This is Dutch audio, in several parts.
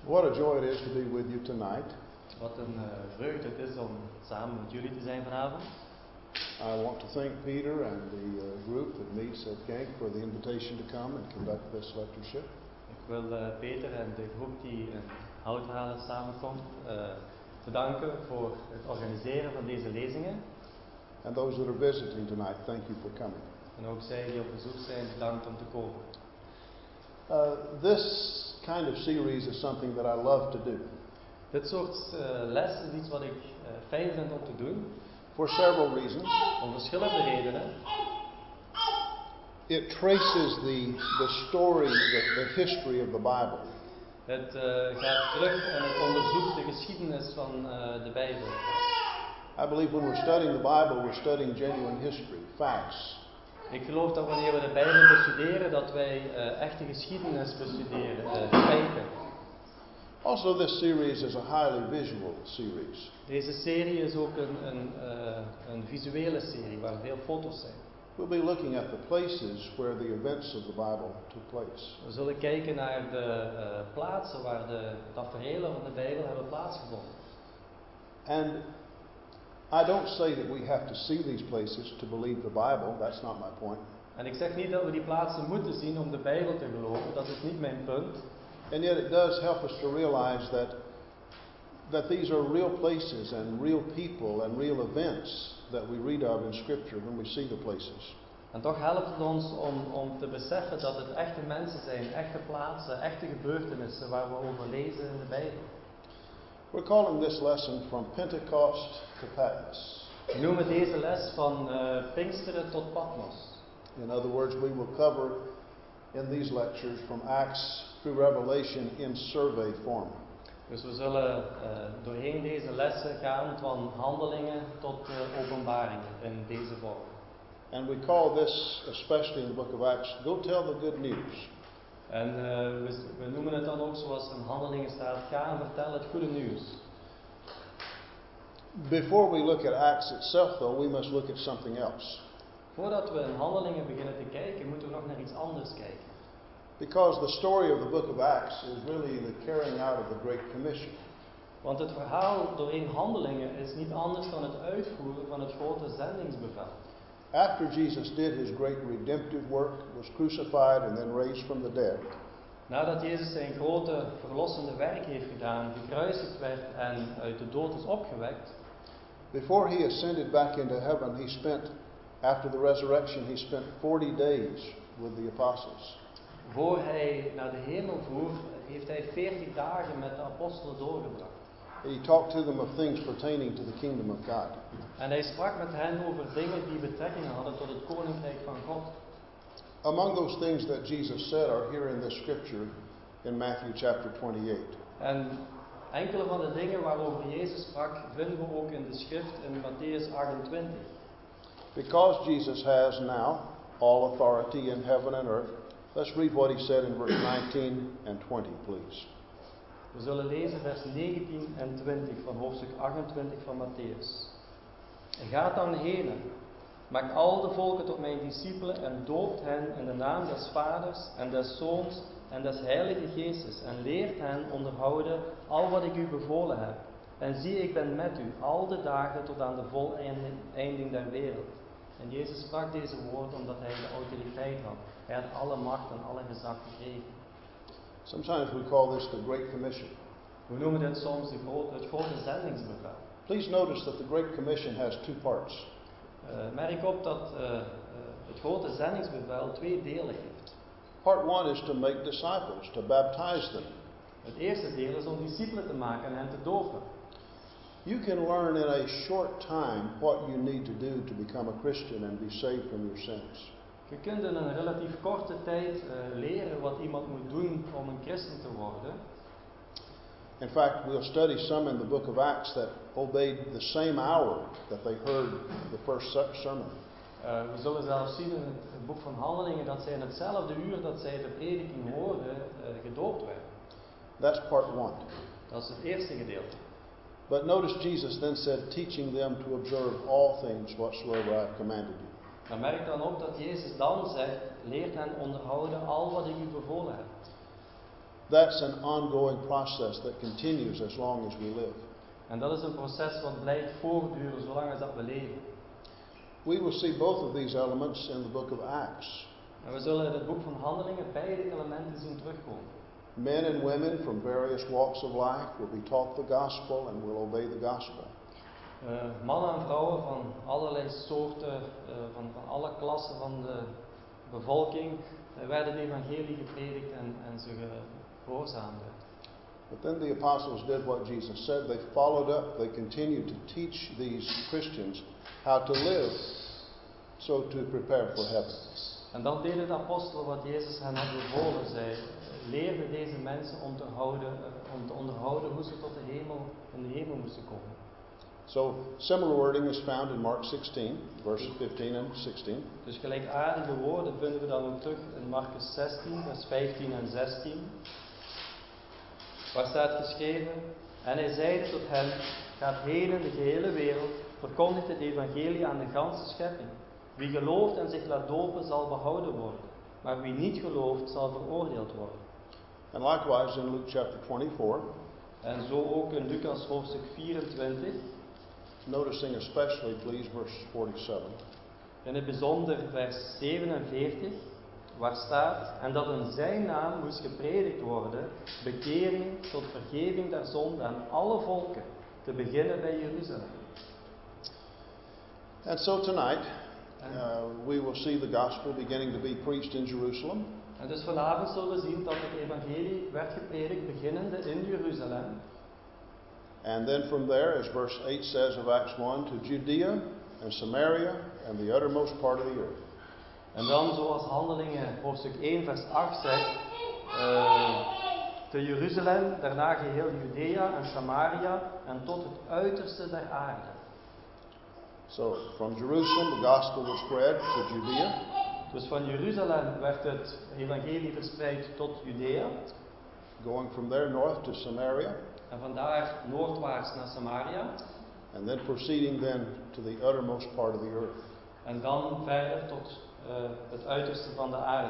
What a joy it is to be with you tonight. Wat een vreugde het is om samen met jullie te zijn vanavond. I want to thank Peter and the group that meets at Genk for the invitation to come and conduct this lectureship. Ik wil Peter en de groep die in Houthalen samenkomt bedanken voor het organiseren van deze lezingen. And those that are visiting tonight, thank you for coming. En ook zij die op bezoek zijn, bedankt om te komen. This kind of series is something that I love to do. Dit soort les is iets wat ik fijn vind om te doen. For several reasons. Om verschillende redenen. It traces the story, the history of the Bible. Het gaat terug en het onderzoekt de geschiedenis van de Bijbel. I believe when we're studying the Bible, we're studying genuine history, facts. Ik geloof dat wanneer we de Bijbel bestuderen, dat wij echte geschiedenis bestuderen, feiten. Also, this series is a highly visual series. Deze serie is ook een visuele serie waar veel foto's zijn. We'll be looking at the places where the events of the Bible took place. We zullen kijken naar de plaatsen waar de taferelen van de Bijbel hebben plaatsgevonden. And I don't say that we have to see these places to believe the Bible. That's not my point. En ik zeg niet dat we die plaatsen moeten zien om de Bijbel te geloven. Dat is niet mijn punt. And yet it does help us to realize that these are real places and real people and real events that we read of in Scripture when we see the places. En toch helpt het ons om te beseffen dat het echte mensen zijn, echte plaatsen, echte gebeurtenissen waar we over lezen in de Bijbel. We're calling this lesson From Pentecost to Patmos. We noemen deze les van Pinksteren tot Patmos. In other words, we will cover in these lectures from Acts through Revelation in survey form. Dus we zullen doorheen deze lessen gaan van handelingen tot openbaringen in deze vorm. And we call this, especially in the book of Acts, Go Tell the Good News. En we noemen het dan ook zoals in handelingen staat, ga en vertel het goede nieuws. Before we look at Acts itself though, we must look at something else. Voordat we in handelingen beginnen te kijken, moeten we nog naar iets anders kijken. Because the story of the book of Acts is really the carrying out of the Great Commission. Want het verhaal doorheen handelingen is niet anders dan het uitvoeren van het grote zendingsbevel. After Jesus did his great redemptive work, was crucified and then raised from the dead. Nadat Jezus zijn grote verlossende werk heeft gedaan, gekruisigd werd en uit de dood is opgewekt. Before he ascended back into heaven, he spent, after the resurrection, he spent 40 days with the apostles. Voor hij naar de hemel voer, heeft hij 40 dagen met de apostelen doorgebracht. He talked to them of things pertaining to the kingdom of God. En hij sprak met hen over dingen die betrekking hadden tot het koninkrijk van God. Among those things that Jesus said are here in this scripture in Matthew chapter 28. En enkele van de dingen waarover Jezus sprak, vinden we ook in de schrift in Matthäus 28. Because Jesus has now all authority in heaven and earth, let's read what he said in verse 19 and 20, please. We zullen lezen vers 19 en 20 van hoofdstuk 28 van Matthäus. Gaat dan heen, maakt al de volken tot mijn discipelen en doopt hen in de naam des Vaders en des Zoons en des Heilige Geestes en leert hen onderhouden al wat ik u bevolen heb. En zie, ik ben met u al de dagen tot aan de voleinding der wereld. En Jezus sprak deze woorden omdat hij de autoriteit had. Hij had alle macht en alle gezag gekregen. Sometimes we call this the Great Commission. We noemen dit soms het grote zendingsbevel. Please notice that the Great Commission has two parts. Merk op dat het grote zendingsbevel 2 delen heeft. Part 1 is to make disciples, to baptize them. Het eerste deel is om discipelen te maken en hen te dopen. You can learn in a short time what you need to do to become a Christian and be saved from your sins. Je kunt in een relatief korte tijd leren wat iemand moet doen om een christen te worden. In fact, we'll study some in the book of Acts that obeyed the same hour that they heard the first sermon. We zullen zelfs zien in het boek van Handelingen dat zij in hetzelfde uur dat zij de prediking hoorden gedoopt werden. That's part 1. Dat is het eerste gedeelte. But notice Jesus then said, teaching them to observe all things whatsoever I have commanded you. Maar merk dan op dat Jezus dan zegt, leert hen onderhouden al wat ik u bevolen heb. That's an ongoing process that continues as long as we live. En dat is een proces wat blijft voortduren zolang als dat we leven. We will see both of these elements in the book of Acts. En we zullen in het boek van Handelingen beide elementen zien terugkomen. Men and women from various walks of life will be taught the gospel and will obey the gospel. Mannen en vrouwen van allerlei soorten, van alle klassen van de bevolking, werden het evangelie gepredikt en ze gehoorzaamden. But then the apostles did what Jesus said. They followed up. They continued to teach these Christians how to live so to prepare for heaven. En dan deden de apostelen wat Jezus hen had bevolen. Zij leerden deze mensen om te onderhouden hoe ze tot in de hemel moesten komen. So similar wording is found in Mark 16, verses 15 and 16. Dus gelijkaardige woorden vinden we dan ook terug in Marcus 16, vers 15 en 16. Waar staat geschreven: En hij zeide tot hen: Gaat heen in de gehele wereld, verkondigt het evangelie aan de ganse schepping. Wie gelooft en zich laat dopen zal behouden worden, maar wie niet gelooft zal veroordeeld worden. And likewise in Luke chapter 24. En zo ook in Lucas hoofdstuk 24. Noticing especially, please, verse 47. In het bijzonder vers 47, waar staat: En dat in zijn naam moest gepredikt worden, bekering tot vergeving der zonde aan alle volken, te beginnen bij Jeruzalem. And so tonight, we will see the gospel beginning to be preached in Jerusalem. En dus vanavond zullen we zien dat het evangelie werd gepredikt beginnende in Jeruzalem. And then from there, as verse 8 says of Acts 1, to Judea and Samaria and the uttermost part of the earth. En dan, zoals Handelingen hoofdstuk 1 vers 8 zegt, te Jeruzalem, daarna geheel Judea en Samaria en tot het uiterste der aarde. So from Jerusalem the gospel was spread to Judea. Dus van Jeruzalem werd het evangelie verspreid tot Judea. Going from there north to Samaria. En vandaar noordwaarts naar Samaria. And then proceeding then to the uttermost part of the earth. En dan verder tot het uiterste van de aarde.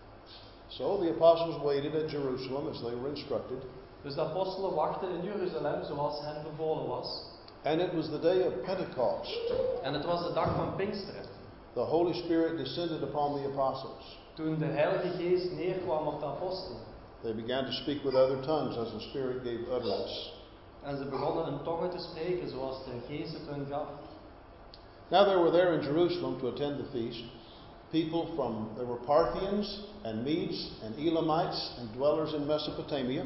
So the apostles waited at Jerusalem as they were instructed. Dus de apostelen wachten in Jeruzalem zoals hen bevolen was. And it was the day of Pentecost. En het was de dag van Pinksteren. The Holy Spirit descended upon the apostles. Toen de Heilige Geest neerkwam op de apostelen. They began to speak with other tongues as the Spirit gave utterance. En ze begonnen in tongen te spreken zoals de Geest het hun gaf. Now there were there in Jerusalem to attend the feast there were Parthians and Medes and Elamites and dwellers in Mesopotamia.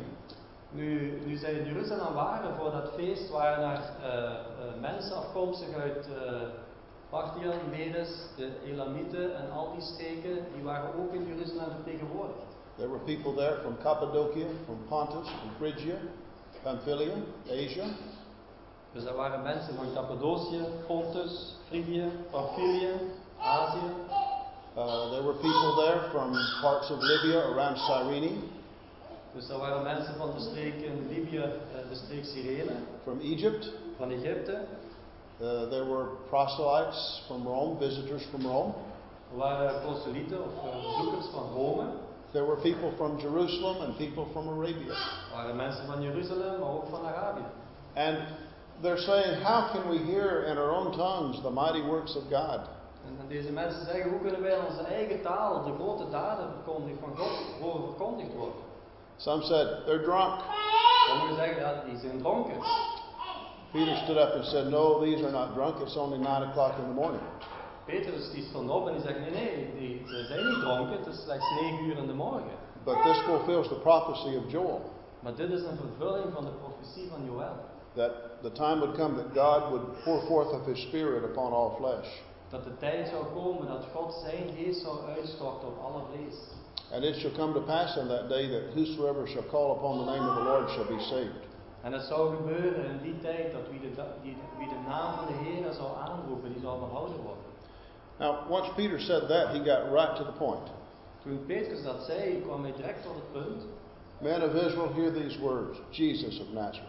Nu zij in Jeruzalem waren voor dat feest, waren er mensen afkomstig uit Parthië, Medes, de Elamieten en al die streken, die waren ook in Jeruzalem vertegenwoordigd. There were people there from Cappadocia, from Pontus, from Phrygia, Pamphylia, Asia. Dus er waren mensen van Cappadocië, Pontus, Frigië, Pamphylië, Azië. There were people there from parts of Libya around Cyrene. Dus er waren mensen van de streek in Libië, de streek Cyrene. From Egypt. Van Egypte. There were proselytes from Rome, visitors from Rome. Er waren proselieten of bezoekers van Rome. There were people from Jerusalem and people from Arabia. Er waren mensen van Jeruzalem, maar ook van Arabië. And they're saying, how can we hear in our own tongues the mighty works of God? En deze mensen zeggen, hoe kunnen wij in onze eigen taal de grote daden van God horen verkondigd worden? Some said, they're drunk. Sommigen zeggen, ja, die zijn dronken. Peter stood up and said, no, these are not drunk. It's only 9 o'clock in the morning. Petrus die stond op en die zegt, nee, ze zijn niet dronken, het is slechts 9 uur in de morgen. But this fulfills the prophecy of Joel. Maar dit is een vervulling van de profetie van Joël. That the time would come that God would pour forth of His Spirit upon all flesh. Dat de tijd zou komen dat God zijn geest zou uitstorten op alle vlees. And it shall come to pass in that day that whosoever shall call upon the name of the Lord shall be saved. En het zou gebeuren in die tijd dat wie de naam van de Heer zou aanroepen, die zal behouden worden. Now, once Peter said that, he got right to the point. Toen Petrus dat zei, kwam hij direct tot het punt. Men of Israel, hear these words, Jesus of Nazareth.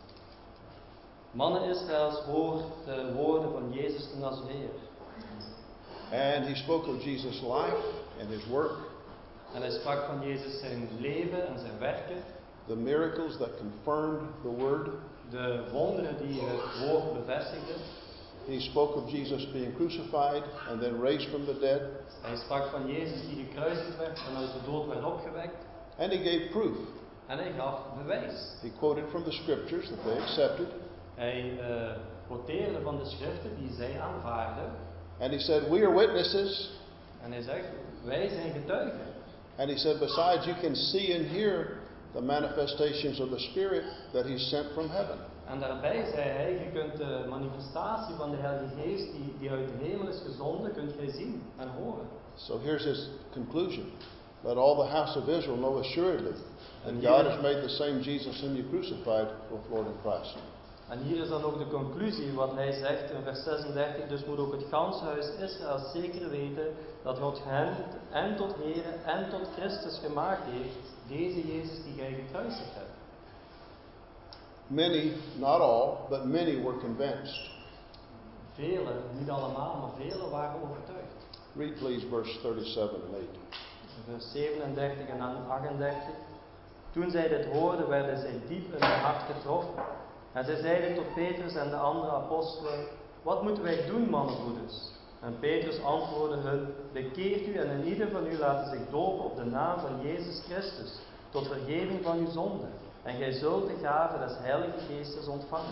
Mannen Israëls, hoor de woorden van Jezus de Nazareër. And he spoke of Jesus' life and his work. En hij sprak van Jezus zijn leven en zijn werken. The miracles that confirmed the word. De wonderen die het woord bevestigden. He spoke of Jesus being crucified and then raised from the dead. Hij sprak van Jezus die gekruisigd werd en uit de dood werd opgewekt. And he gave proof. En hij gaf bewijs. He quoted from the scriptures that they accepted. Hij quoteerde van de schriften die zij aanvaarden. And he said, we are witnesses. En hij zegt, wij zijn getuigen. And he said, besides, you can see and hear the manifestations of the Spirit that he sent from heaven. En daarbij zei hij, je kunt de manifestatie van de Heilige Geest die uit de hemel is gezonden, kunt jij zien en horen. So here's his conclusion. Let all the house of Israel know assuredly that God has made the same Jesus whom you crucified both Lord and Christ. En hier is dan ook de conclusie wat hij zegt in vers 36. Dus moet ook het ganse huis Israël zeker weten dat God hem en tot Here en tot Christus gemaakt heeft. Deze Jezus die gij gekruisigd hebt. Many, not all, but many were convinced. Velen, niet allemaal, maar velen waren overtuigd. Read please verse 37 and 8. Vers 37 en 38. Toen zij dit hoorden, werden zij diep in hun hart getroffen. En zij zeiden tot Petrus en de andere apostelen: wat moeten wij doen, mannenbroeders? En Petrus antwoordde hun: bekeert u en een ieder van u laat zich dopen op de naam van Jezus Christus, tot vergeving van uw zonden. En gij zult de gave des Heilige Geestes ontvangen.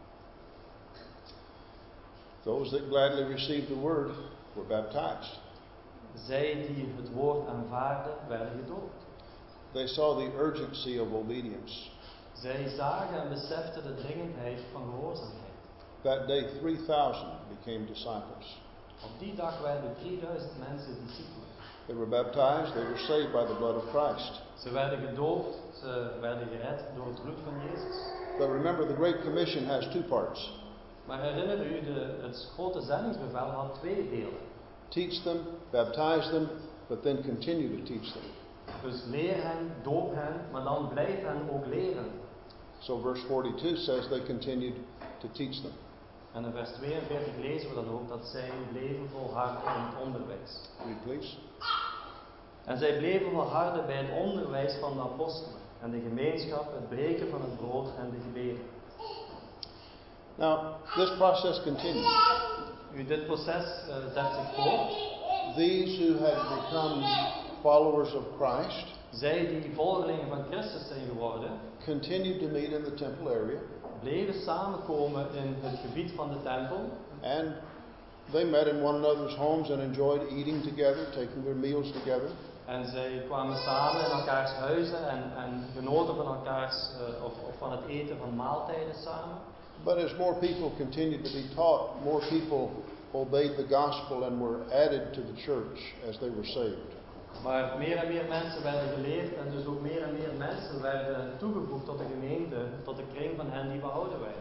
Those that gladly received the word were baptized. Zij die het woord aanvaarden, werden gedoopt. They saw the urgency of obedience. Zij zagen en beseften de dringendheid van gehoorzaamheid. That day 3,000 became disciples. Op die dag werden 3000 mensen discipelen. They were baptized, they were saved by the blood of Christ. Ze werden gedoopt, ze werden gered door het bloed van Jezus. But remember, the Great Commission has two parts. Maar herinner u, het grote zendingsbevel had twee delen. Teach them, baptize them, but then continue to teach them. Dus leer hen, doop hen, maar dan blijf hen ook leren. So verse 42 says they continued to teach them. En in vers 42 lezen we dan ook dat zij bleven volharden in het onderwijs. Read please. En zij bleven volharden bij het onderwijs van de apostelen en de gemeenschap, het breken van het brood en de gebeden. Now, this process continued. Dit proces zet zich voort. These who had become followers of Christ Zij die volgelingen van Christus zijn geworden, continued to meet in the temple area. Bleven samenkomen in het gebied van de tempel. And they met in one another's homes and enjoyed eating together, taking their meals together. En zij kwamen samen in elkaars huizen en genoten van elkaars of van het eten van maaltijden samen. But as more people continued to be taught, more people obeyed the gospel and were added to the church as they were saved. Maar meer en meer mensen werden geleerd en dus ook meer mensen werden toegevoegd tot de gemeente, tot de kring van hen die behouden werden.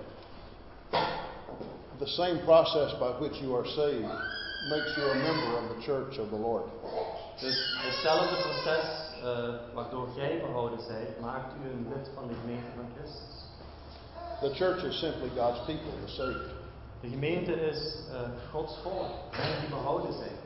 The same process by which you are saved makes you a member of the church of the Lord. Dus hetzelfde proces waardoor jij behouden bent, maakt u een lid van de gemeente van Christus. The church is simply God's people, the saved. De gemeente is Gods volk, hen die behouden zijn.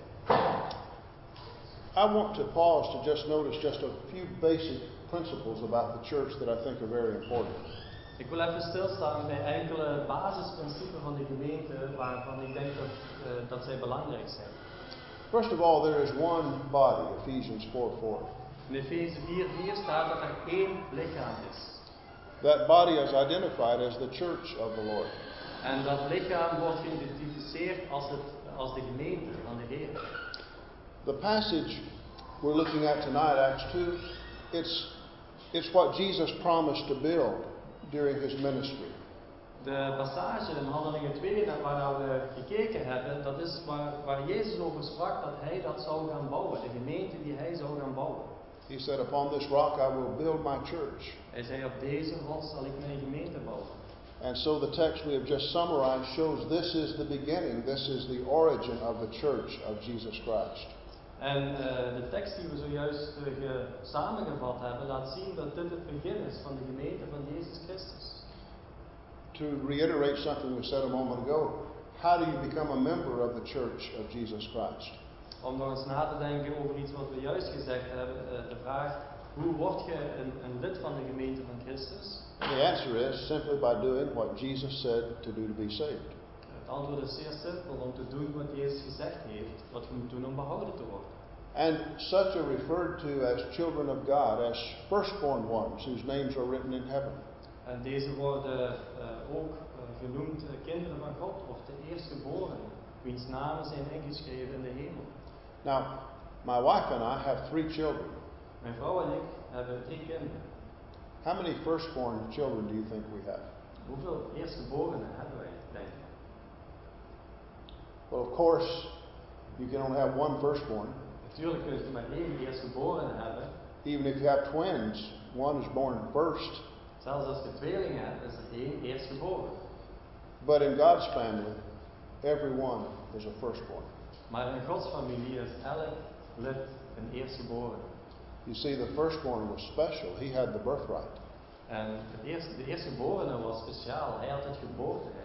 I want to pause to just notice just a few basic principles about the church that I think are very important. Ik wil even stilstaan bij enkele basisprincipes van de gemeente waarvan ik denk dat zij belangrijk zijn. First of all, there is one body, Ephesians 4:4. In Efeze 4:4 staat dat er één lichaam is. That body is identified as the church of the Lord. En dat lichaam wordt geïdentificeerd als de gemeente van de Heer. The passage we're looking at tonight, Acts 2, it's what Jesus promised to build during his ministry. De passage in Handelingen 2, waar we gekeken hebben, dat is waar Jezus over sprak dat hij dat zou gaan bouwen, de gemeente die hij zou gaan bouwen. He said, upon this rock I will build my church. Hij zei, op deze rots zal ik mijn gemeente bouwen. And so the text we have just summarized shows this is the beginning, this is the origin of the church of Jesus Christ. En de tekst die we zojuist samengevat hebben, laat zien dat dit het begin is van de gemeente van Jezus Christus. To reiterate something we said a moment ago, how do you become a member of the church of Jesus Christ? Om nog eens na te denken over iets wat we juist gezegd hebben, de vraag, hoe word je een lid van de gemeente van Christus? And the answer is simply by doing what Jesus said to do to be saved. Het antwoord is zeer simpel, om te doen wat Jezus gezegd heeft, wat je moet doen om behouden te worden. And such are referred to as children of God, as firstborn ones whose names are written in heaven. En deze worden ook genoemd kinderen van God, of de eerstgeborenen, wiens namen zijn ingeschreven in de hemel. Now, my wife and I have 3 children. Mijn vrouw en ik hebben 3 kinderen. How many firstborn children do you think we have? Hoeveel eerstgeborenen hebben wij, denk je? Well, of course, you can only have one firstborn. Natuurlijk kun je maar 1 eerstgeborene hebben. Even if you have twins, one is born first. Zelfs als je tweelingen hebt, is er 1 eerstgeboren. But in God's family, everyone is a firstborn. Maar in Gods familie is elk lid een eerstgeborene. You see, the firstborn was special. He had the birthright. En de eerstgeborene was speciaal. Hij had het geboorterecht.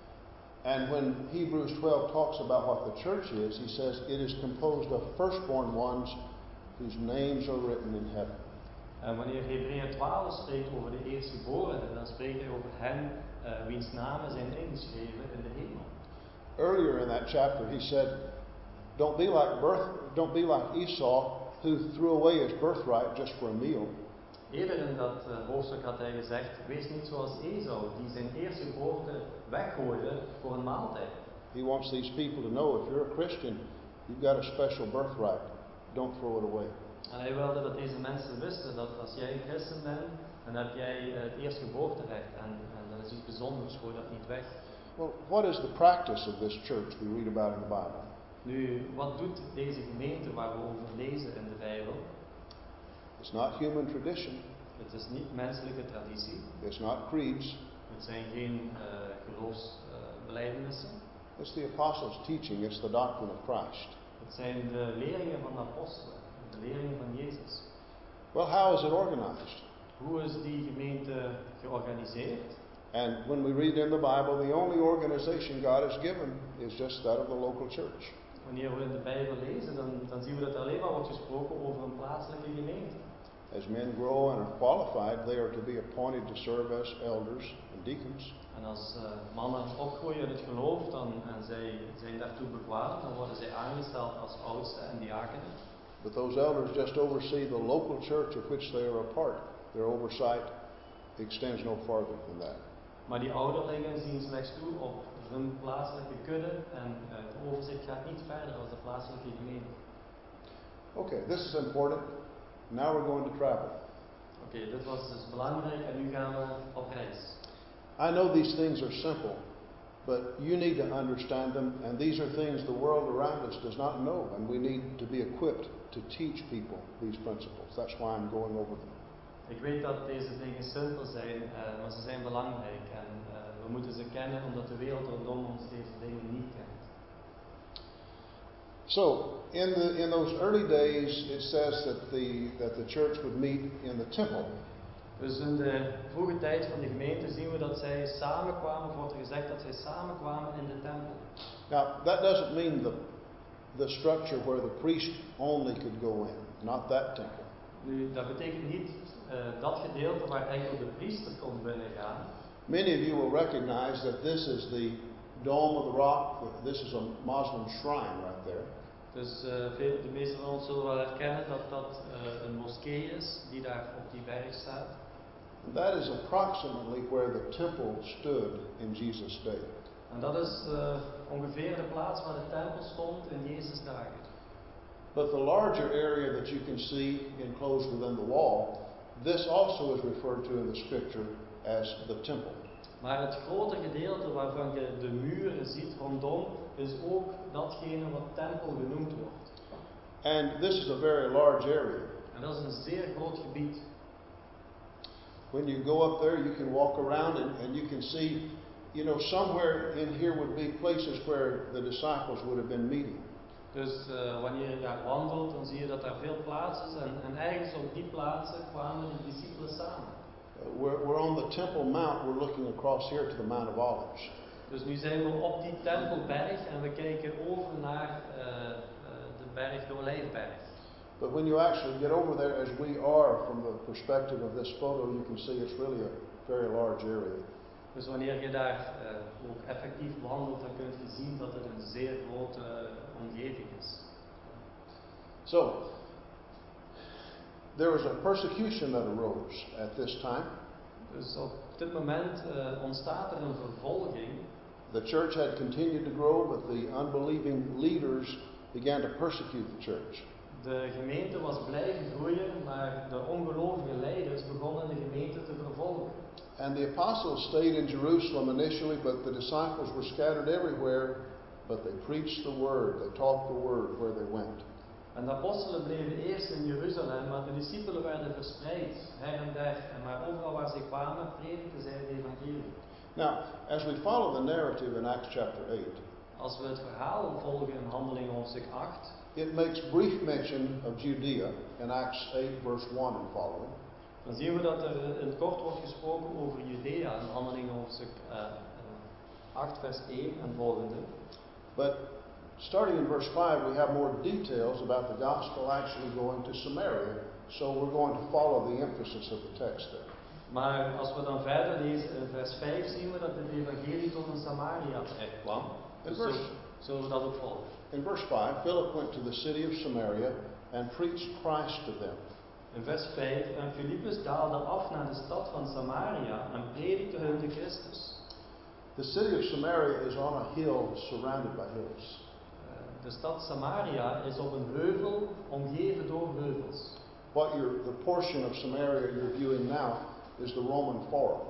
And when Hebrews 12 talks about what the church is, he says it is composed of firstborn ones whose names are written in heaven. En wanneer Hebreeën 12 spreekt over de eerstgeborenen, dan spreekt hij over hen wiens namen zijn ingeschreven in de hemel. Earlier in that chapter, he said, don't be like Esau, who threw away his birthright just for a meal. Eerder in dat hoofdstuk had hij gezegd, wees niet zoals Esau, die zijn eerstgeboorte weggooide voor een maaltijd. He wants these people to know, if you're a Christian, you've got a special birthright. Don't throw it away. En hij wilde dat deze mensen wisten dat als jij een christen bent, dan heb jij het eerstgeboorterecht en dat is iets bijzonders, gooi dat niet weg. Well, what is the practice of this church we read about in the Bible? Nu, wat doet deze gemeente waar we over lezen in de Bijbel? It's not human tradition. Het is niet menselijke traditie. It's not creeds. Het zijn geen geloofsbelijdenissen. It's the apostles' teaching. It's the doctrine of Christ. Het zijn de leringen van de apostelen, de leringen van Jezus. Well, how is it organized? Hoe is die gemeente georganiseerd? And when we read in the Bible, the only organization God has given is just that of the local church. Wanneer we in de Bijbel lezen, dan zien we dat er alleen maar wordt gesproken over een plaatselijke gemeente. As men grow and are qualified, they are to be appointed to serve as elders and deacons. En als mannen opgroeien in het geloof en zij zijn daartoe bekwaam, dan worden zij aangesteld als oudsten en diakenen. But those elders just oversee the local church of which they are a part. Their oversight extends no farther than that. Maar die ouderlingen zien slechts toe op hun plaatselijke kudde en het overzicht gaat niet verder als de plaatselijke gemeente. Okay, this is important. Now we're going to travel. Oké, dit was dus belangrijk en nu gaan we op reis. I know these things are simple, but you need to understand them, and these are things the world around us does not know, and we need to be equipped to teach people these principles. That's why I'm going over them. Ik weet dat deze dingen simpel zijn, maar ze zijn belangrijk en we moeten ze kennen omdat de wereld rondom ons deze dingen niet kent. So, in those early days, it says that the church would meet in the temple. Dus in de vroege tijd van de gemeente zien we dat zij samenkwamen, of wordt er gezegd dat zij samenkwamen in de tempel. Now, that doesn't mean the structure where the priest only could go in, not that temple. Nu, dat betekent niet dat gedeelte waar enkel de priester kon binnengaan. Many of you will recognize that this is the Dome of the Rock. This is a Muslim shrine right there. Dus de meesten van ons zullen wel herkennen dat dat een moskee is die daar op die berg staat. That is approximately where the temple stood in Jesus' day. En dat is ongeveer de plaats waar de tempel stond in Jezus' dagen. But the larger area that you can see enclosed within the wall, this also is referred to in the scripture as the temple. Maar het grote gedeelte waarvan je de muren ziet rondom, is ook datgene wat tempel genoemd wordt. And this is a very large area. En dat is een zeer groot gebied. When you go up there, you can walk around and you can see, somewhere in here would be places where the disciples would have been meeting. Dus wanneer je daar wandelt, dan zie je dat daar veel plaatsen is. En ergens op die plaatsen kwamen de discipelen samen. We're on the Temple Mount. We're looking across here to the Mount of Olives. Dus nu zijn we op die Tempelberg en we kijken over naar de berg, de Olijfberg. But when you actually get over there, as we are from the perspective of this photo, you can see it's really a very large area. Dus wanneer je daar ook effectief wandelt, dan kun je zien dat het een zeer grote omgeving is. So, there was a persecution that arose at this time. Dus op dit moment ontstaat er een vervolging. The church had continued to grow, but the unbelieving leaders began to persecute the church. De gemeente was blijven groeien, maar de ongelovige leiders begonnen de gemeente te vervolgen. And the apostles stayed in Jerusalem initially, but the disciples were scattered everywhere, but they preached the word, they taught the word where they went. En de apostelen bleven eerst in Jeruzalem, maar de discipelen werden verspreid her en der. En maar overal waar ze kwamen, predikten zij het evangelie. Now, as we follow the narrative in Acts chapter 8, Als we het verhaal volgen in Handelingen hoofdstuk 8, it makes brief mention of Judea in Acts 8 verse 1 and following. dan zien we dat er in het kort wordt gesproken over Judea in Handelingen hoofdstuk 8 vers 1 en volgende. But starting in verse 5, we have more details about the gospel actually going to Samaria, so we're going to follow the emphasis of the text there. Maar als we dan verder lezen in vers 5 zien we dat het evangelie tot in Samaria terecht kwam. Dus zullen we dat ook volgen. In verse 5, Philip went to the city of Samaria and preached Christ to them. In vers 5, en Filippus daalde af naar de stad van Samaria en predikte hun de Christus. The city of Samaria is on a hill surrounded by hills. De stad Samaria is op een heuvel, omgeven door heuvels. The portion of Samaria you're viewing now is the Roman Forum.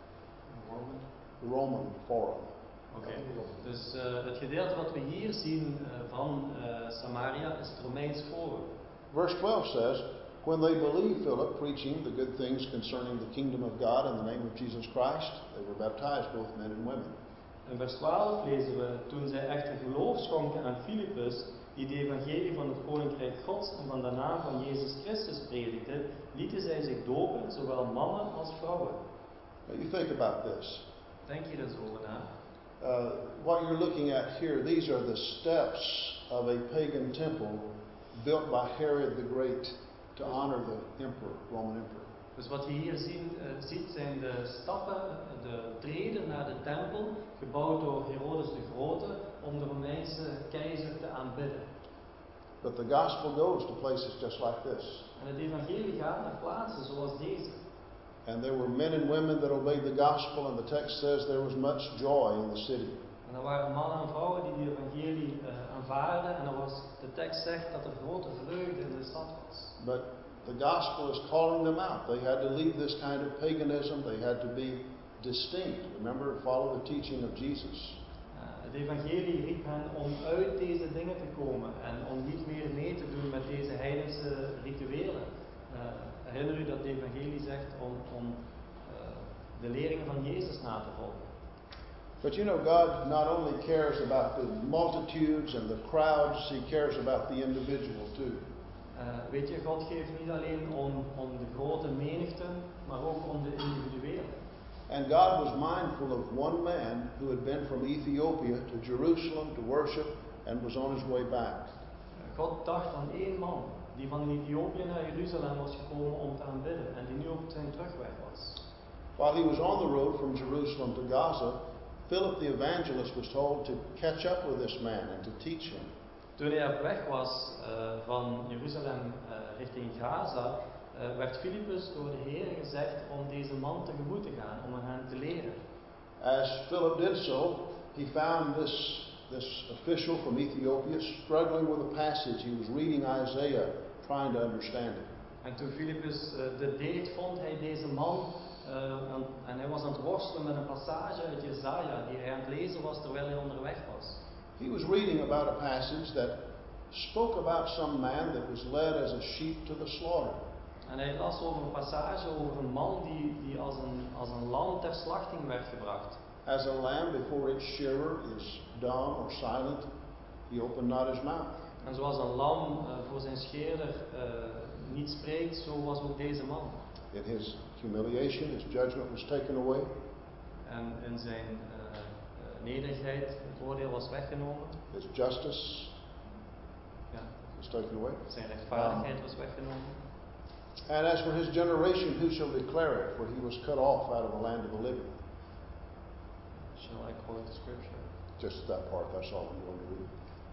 The Roman Forum. Oké. Dus het gedeelte wat we hier zien van Samaria is het Romeins Forum. Verse 12 says, when they believed Philip preaching the good things concerning the kingdom of God in the name of Jesus Christ, they were baptized, both men and women. In vers 12 lezen we, toen zij echter geloof schonken aan Filippus, die de evangelie van het koninkrijk Gods en van de naam van Jezus Christus predikte, lieten zij zich dopen, zowel mannen als vrouwen. Now you think about this. Denk je er zo over na? What you're looking at here, these are the steps of a pagan temple built by Herod the Great to honor the emperor, Roman emperor. Dus wat je hier ziet zijn de stappen, de treden naar de tempel, gebouwd door Herodes de Grote, om de Romeinse keizer te aanbidden. But the gospel goes to places just like this. En het evangelie gaat naar plaatsen zoals deze. And there were men and women that obeyed the gospel, and the text says there was much joy in the city. En er waren mannen en vrouwen die de evangelie aanvaarden, en de tekst zegt dat er grote vreugde in de stad was. But the gospel is calling them out. They had to leave this kind of paganism. They had to be distinct. Remember, follow the teaching of Jesus. Het evangelie riep hen om uit deze dingen te komen en om niet meer mee te doen met deze heidense rituelen. Herinner u dat het evangelie zegt om de leringen van Jezus na te volgen. But you know, God not only cares about the multitudes and the crowds, He cares about the individual too. Weet je, God geeft niet alleen om de grote menigte, maar ook om de individuele. And God was mindful of one man who had been from Ethiopia to Jerusalem to worship and was on his way back. God dacht aan één man die van Ethiopië naar Jeruzalem was gekomen om te aanbidden en die nu op zijn terugweg was. While he was on the road from Jerusalem to Gaza, Philip the evangelist was told to catch up with this man and to teach him. Toen hij op weg was van Jeruzalem richting Gaza, werd Filippus door de Heer gezegd om deze man tegemoet te gaan, om aan hem te leren. As Philip did so, he found this official from Ethiopia struggling with a passage. He was reading Isaiah, trying to understand it. En toen Filippus dit deed, vond hij deze man en hij was aan het worstelen met een passage uit Jesaja die hij aan het lezen was terwijl hij onderweg was. He was reading about a passage that spoke about some man that was led as a sheep to the slaughter. En hij las over een passage over een man die als een lam ter slachting werd gebracht. As a lamb before its shearer is dumb or silent, he opened not his mouth. En zoals een lam voor zijn scheerder niet spreekt, zo was ook deze man. In his humiliation, his judgment was taken away. En in zijn nederigheid, het oordeel was weggenomen. His justice Ja, was taken away. Zijn rechtvaardigheid was weggenomen. And as for his generation, who shall declare it? For he was cut off out of the land of the living. Shall I quote the scripture? Just that part, that's all I'm going to read.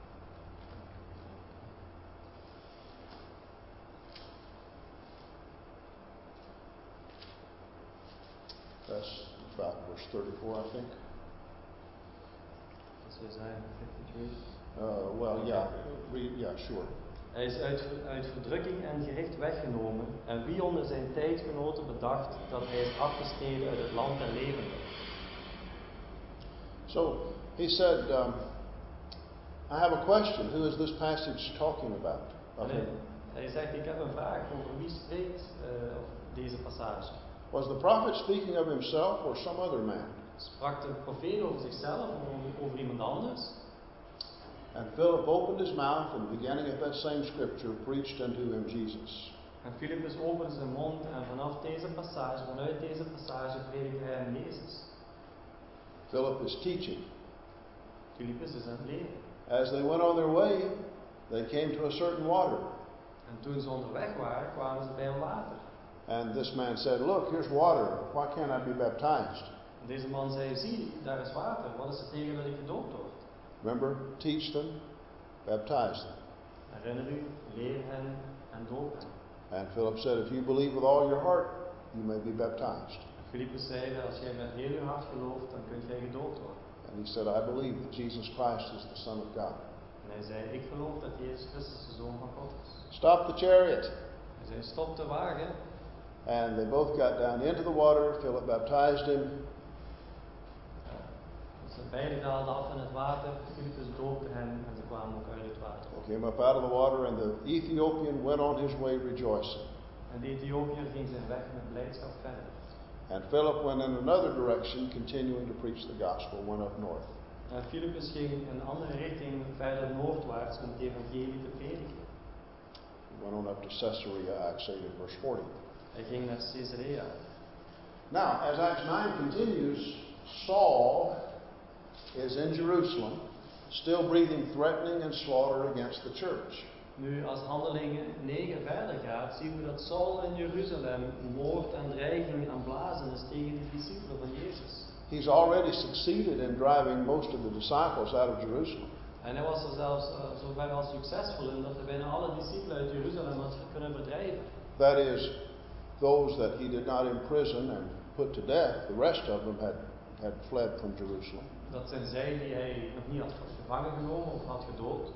That's about verse 34, I think. That's Isaiah 53. Well, yeah, yeah, sure. Hij is uit verdrukking en gericht weggenomen. En wie onder zijn tijdgenoten bedacht dat hij is afgesneden uit het land der levenden? So he said, I have a question. Who is this passage talking about? Hij zegt, ik heb een vraag over wie spreekt deze passage. Was the prophet speaking of himself or some other man? Sprak de profeet over zichzelf of over iemand anders? And Philip opened his mouth and beginning at that same scripture preached unto him Jesus. En Philippus opende zijn mond en vanuit deze passage predikte hij hem Jezus. Philip is teaching. Philippus is aan het leren. As they went on their way, they came to a certain water. En toen ze onderweg waren, kwamen ze bij een water. And this man said, look, here's water. Why can't I be baptized? En deze man zei, zie, daar is water. Wat is er tegen dat ik gedoopt word? Remember, teach them, baptize them. Herinner u, leer hen en doop hen. And Philip said, if you believe with all your heart, you may be baptized. En Philippus zei, als jij met heel je hart gelooft, dan kunt jij gedoopt worden. And he said, I believe that Jesus Christ is the Son of God. En hij zei, ik geloof dat Jezus Christus de Zoon van God is. Stop the chariot. Hij zei, stop de wagen. And they both got down into the water. Philip baptized him. Ze beiden daalden af in het water. Philippus doopte hen en ze kwamen ook uit het water. They came up out of the water, and the Ethiopian went on his way rejoicing. En de Ethiopiër ging zijn weg met blijdschap verder. And Philip went in another direction, continuing to preach the gospel, went up north. En Philippus ging in een andere richting verder noordwaarts om het evangelie te prediken. He went on up to Caesarea, Acts 8 and verse 40. Hij ging naar Caesarea. Now, as Acts 9 continues, Saul is in Jerusalem, still breathing threatening and slaughter against the church. Nu, als Handelingen 9 verder gaat, zien we dat Saul in Jeruzalem moord en dreiging aan blazen is tegen de discipelen van Jezus. He's already succeeded in driving most of the disciples out of Jerusalem. En hij was er zelfs zover al succesvol in dat hij bijna alle discipelen uit Jeruzalem had kunnen verdrijven. That is, those that he did not imprison and put to death, the rest of them had fled from Jerusalem. Dat zijn zij die hij nog niet had gevangen genomen of had gedood.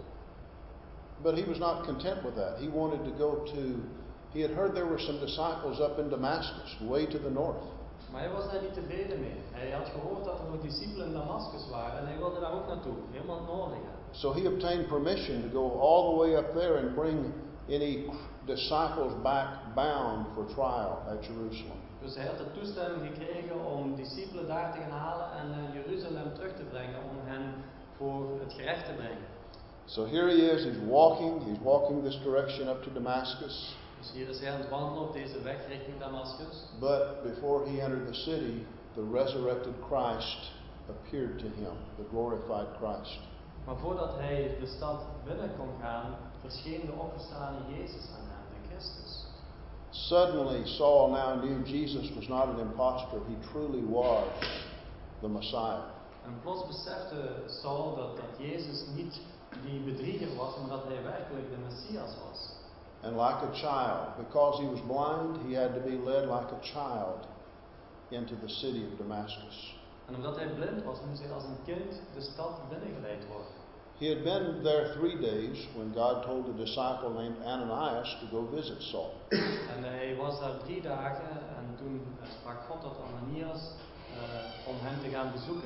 But he was not content with that. He wanted to go to, he had heard there were some disciples up in Damascus, way to the north. Maar hij was daar niet tevreden mee. Hij had gehoord dat er nog discipelen in Damascus waren en hij wilde daar ook naartoe, helemaal het noorden gaan. So he obtained permission to go all the way up there and bring any disciples back bound for trial at Jerusalem. Dus hij had de toestemming gekregen om discipelen daar te gaan halen en naar Jeruzalem terug te brengen om hen voor het gerecht te brengen. So here he is, he's walking this direction up to Damascus. Dus hier is hij aan het wandelen op deze weg richting Damascus. But before he entered the city, the resurrected Christ appeared to him, the glorified Christ. Maar voordat hij de stad binnen kon gaan, verscheen de opgestane Jezus aan hem, de Christus. Suddenly Saul now knew Jesus was not an impostor, he truly was the Messiah. En plots besefte Saul dat Jezus niet die bedrieger was, maar dat hij werkelijk de Messias was. And like a child, because he was blind, he had to be led like a child into the city of Damascus. En omdat hij blind was, moest hij als een kind de stad binnengeleid worden. He had been there 3 days when God told a disciple named Ananias to go visit Saul. En hij was daar 3 dagen en toen sprak God tot Ananias om hem te gaan bezoeken.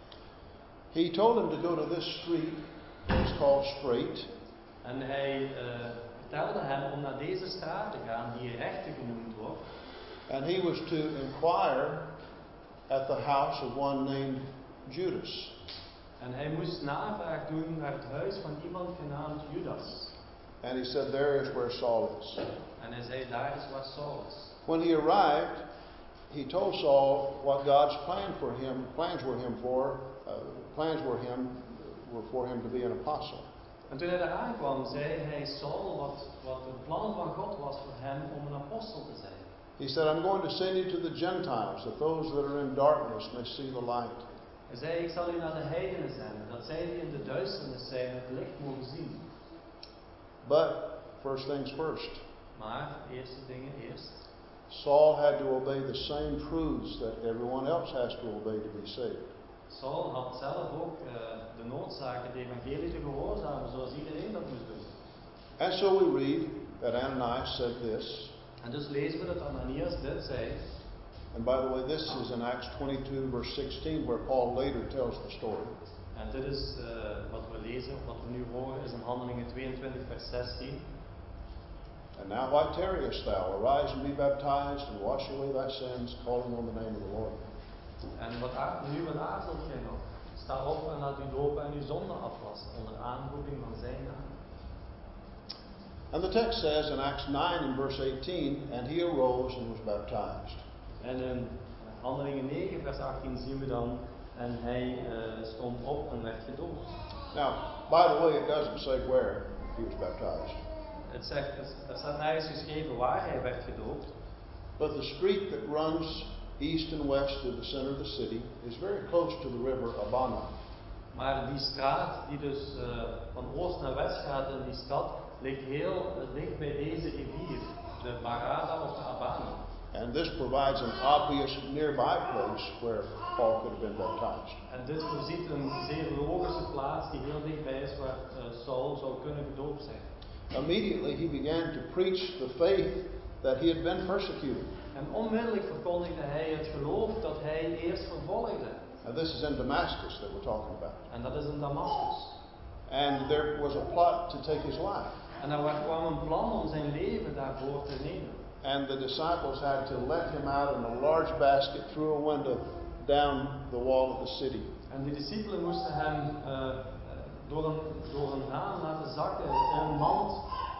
He told him to go to this street, it's called Straight. En hij vertelde hem om naar deze straat te gaan, die rechte genoemd wordt. And he was to inquire at the house of one named Judas. En hij moest navraag doen naar het huis van iemand genaamd Judas. And he said, there is where Saul is. En hij zei, daar is waar Saul is. When he arrived, he told Saul what God's plans were for him to be an apostle. En toen hij daar aankwam, zei hij Saul wat het plan van God was voor hem om een apostel te zijn. He said, I'm going to send you to the Gentiles, that those that are in darkness may see the light. Hij zei, ik zal u naar de heidenen zenden, dat zij die in de duisternis zijn het licht mogen zien. But, first things first, Maar, eerste dingen eerst. Saul had to obey the same truths that everyone else has to obey to be saved. Saul had zelf ook de noodzaak het evangelie te gehoorzamen, zoals iedereen dat moest doen. And so we read that Ananias said this. En dus lezen we dat Ananias dit zei. And by the way, this is in Acts 22 verse 16 where Paul later tells the story. En dit is wat we lezen, wat we nu horen, is in Handelingen 22 vers 16. And now why tarriest thou? Arise and be baptized and wash away thy sins, calling on the name of the Lord. En wat aarzelt gij nog? Sta op en laat u dopen en uw zonde afwassen onder aanroeping van zijn naam. And the text says in Acts 9 and verse 18, and he arose and was baptized. En in Handelingen 9 vers 18 zien we dan, en hij stond op en werd gedoopt. Now, by the way, it doesn't say where he was baptized. Er staat nergens geschreven waar hij werd gedoopt. But the street that runs east and west through the center of the city is very close to the river Abana. Maar die straat die dus van oost naar west gaat in die stad, ligt heel dicht bij deze rivier, de Barada of de Abana. And this provides an obvious nearby place where Paul could have been baptized. En dit voorziet een zeer logische plaats die heel dichtbij is waar Saul zou kunnen gedoopt zijn. Immediately he began to preach the faith that he had been persecuted. En onmiddellijk verkondigde hij het geloof dat hij eerst vervolgde. And this is in Damascus that we're talking about. En dat is in Damascus. And there was a plot to take his life. En er kwam een plan om zijn leven daarvoor te nemen. And the disciples had to let him out in a large basket through a window down the wall of the city. En de discipelen moesten hem door een raam laten zakken in een mand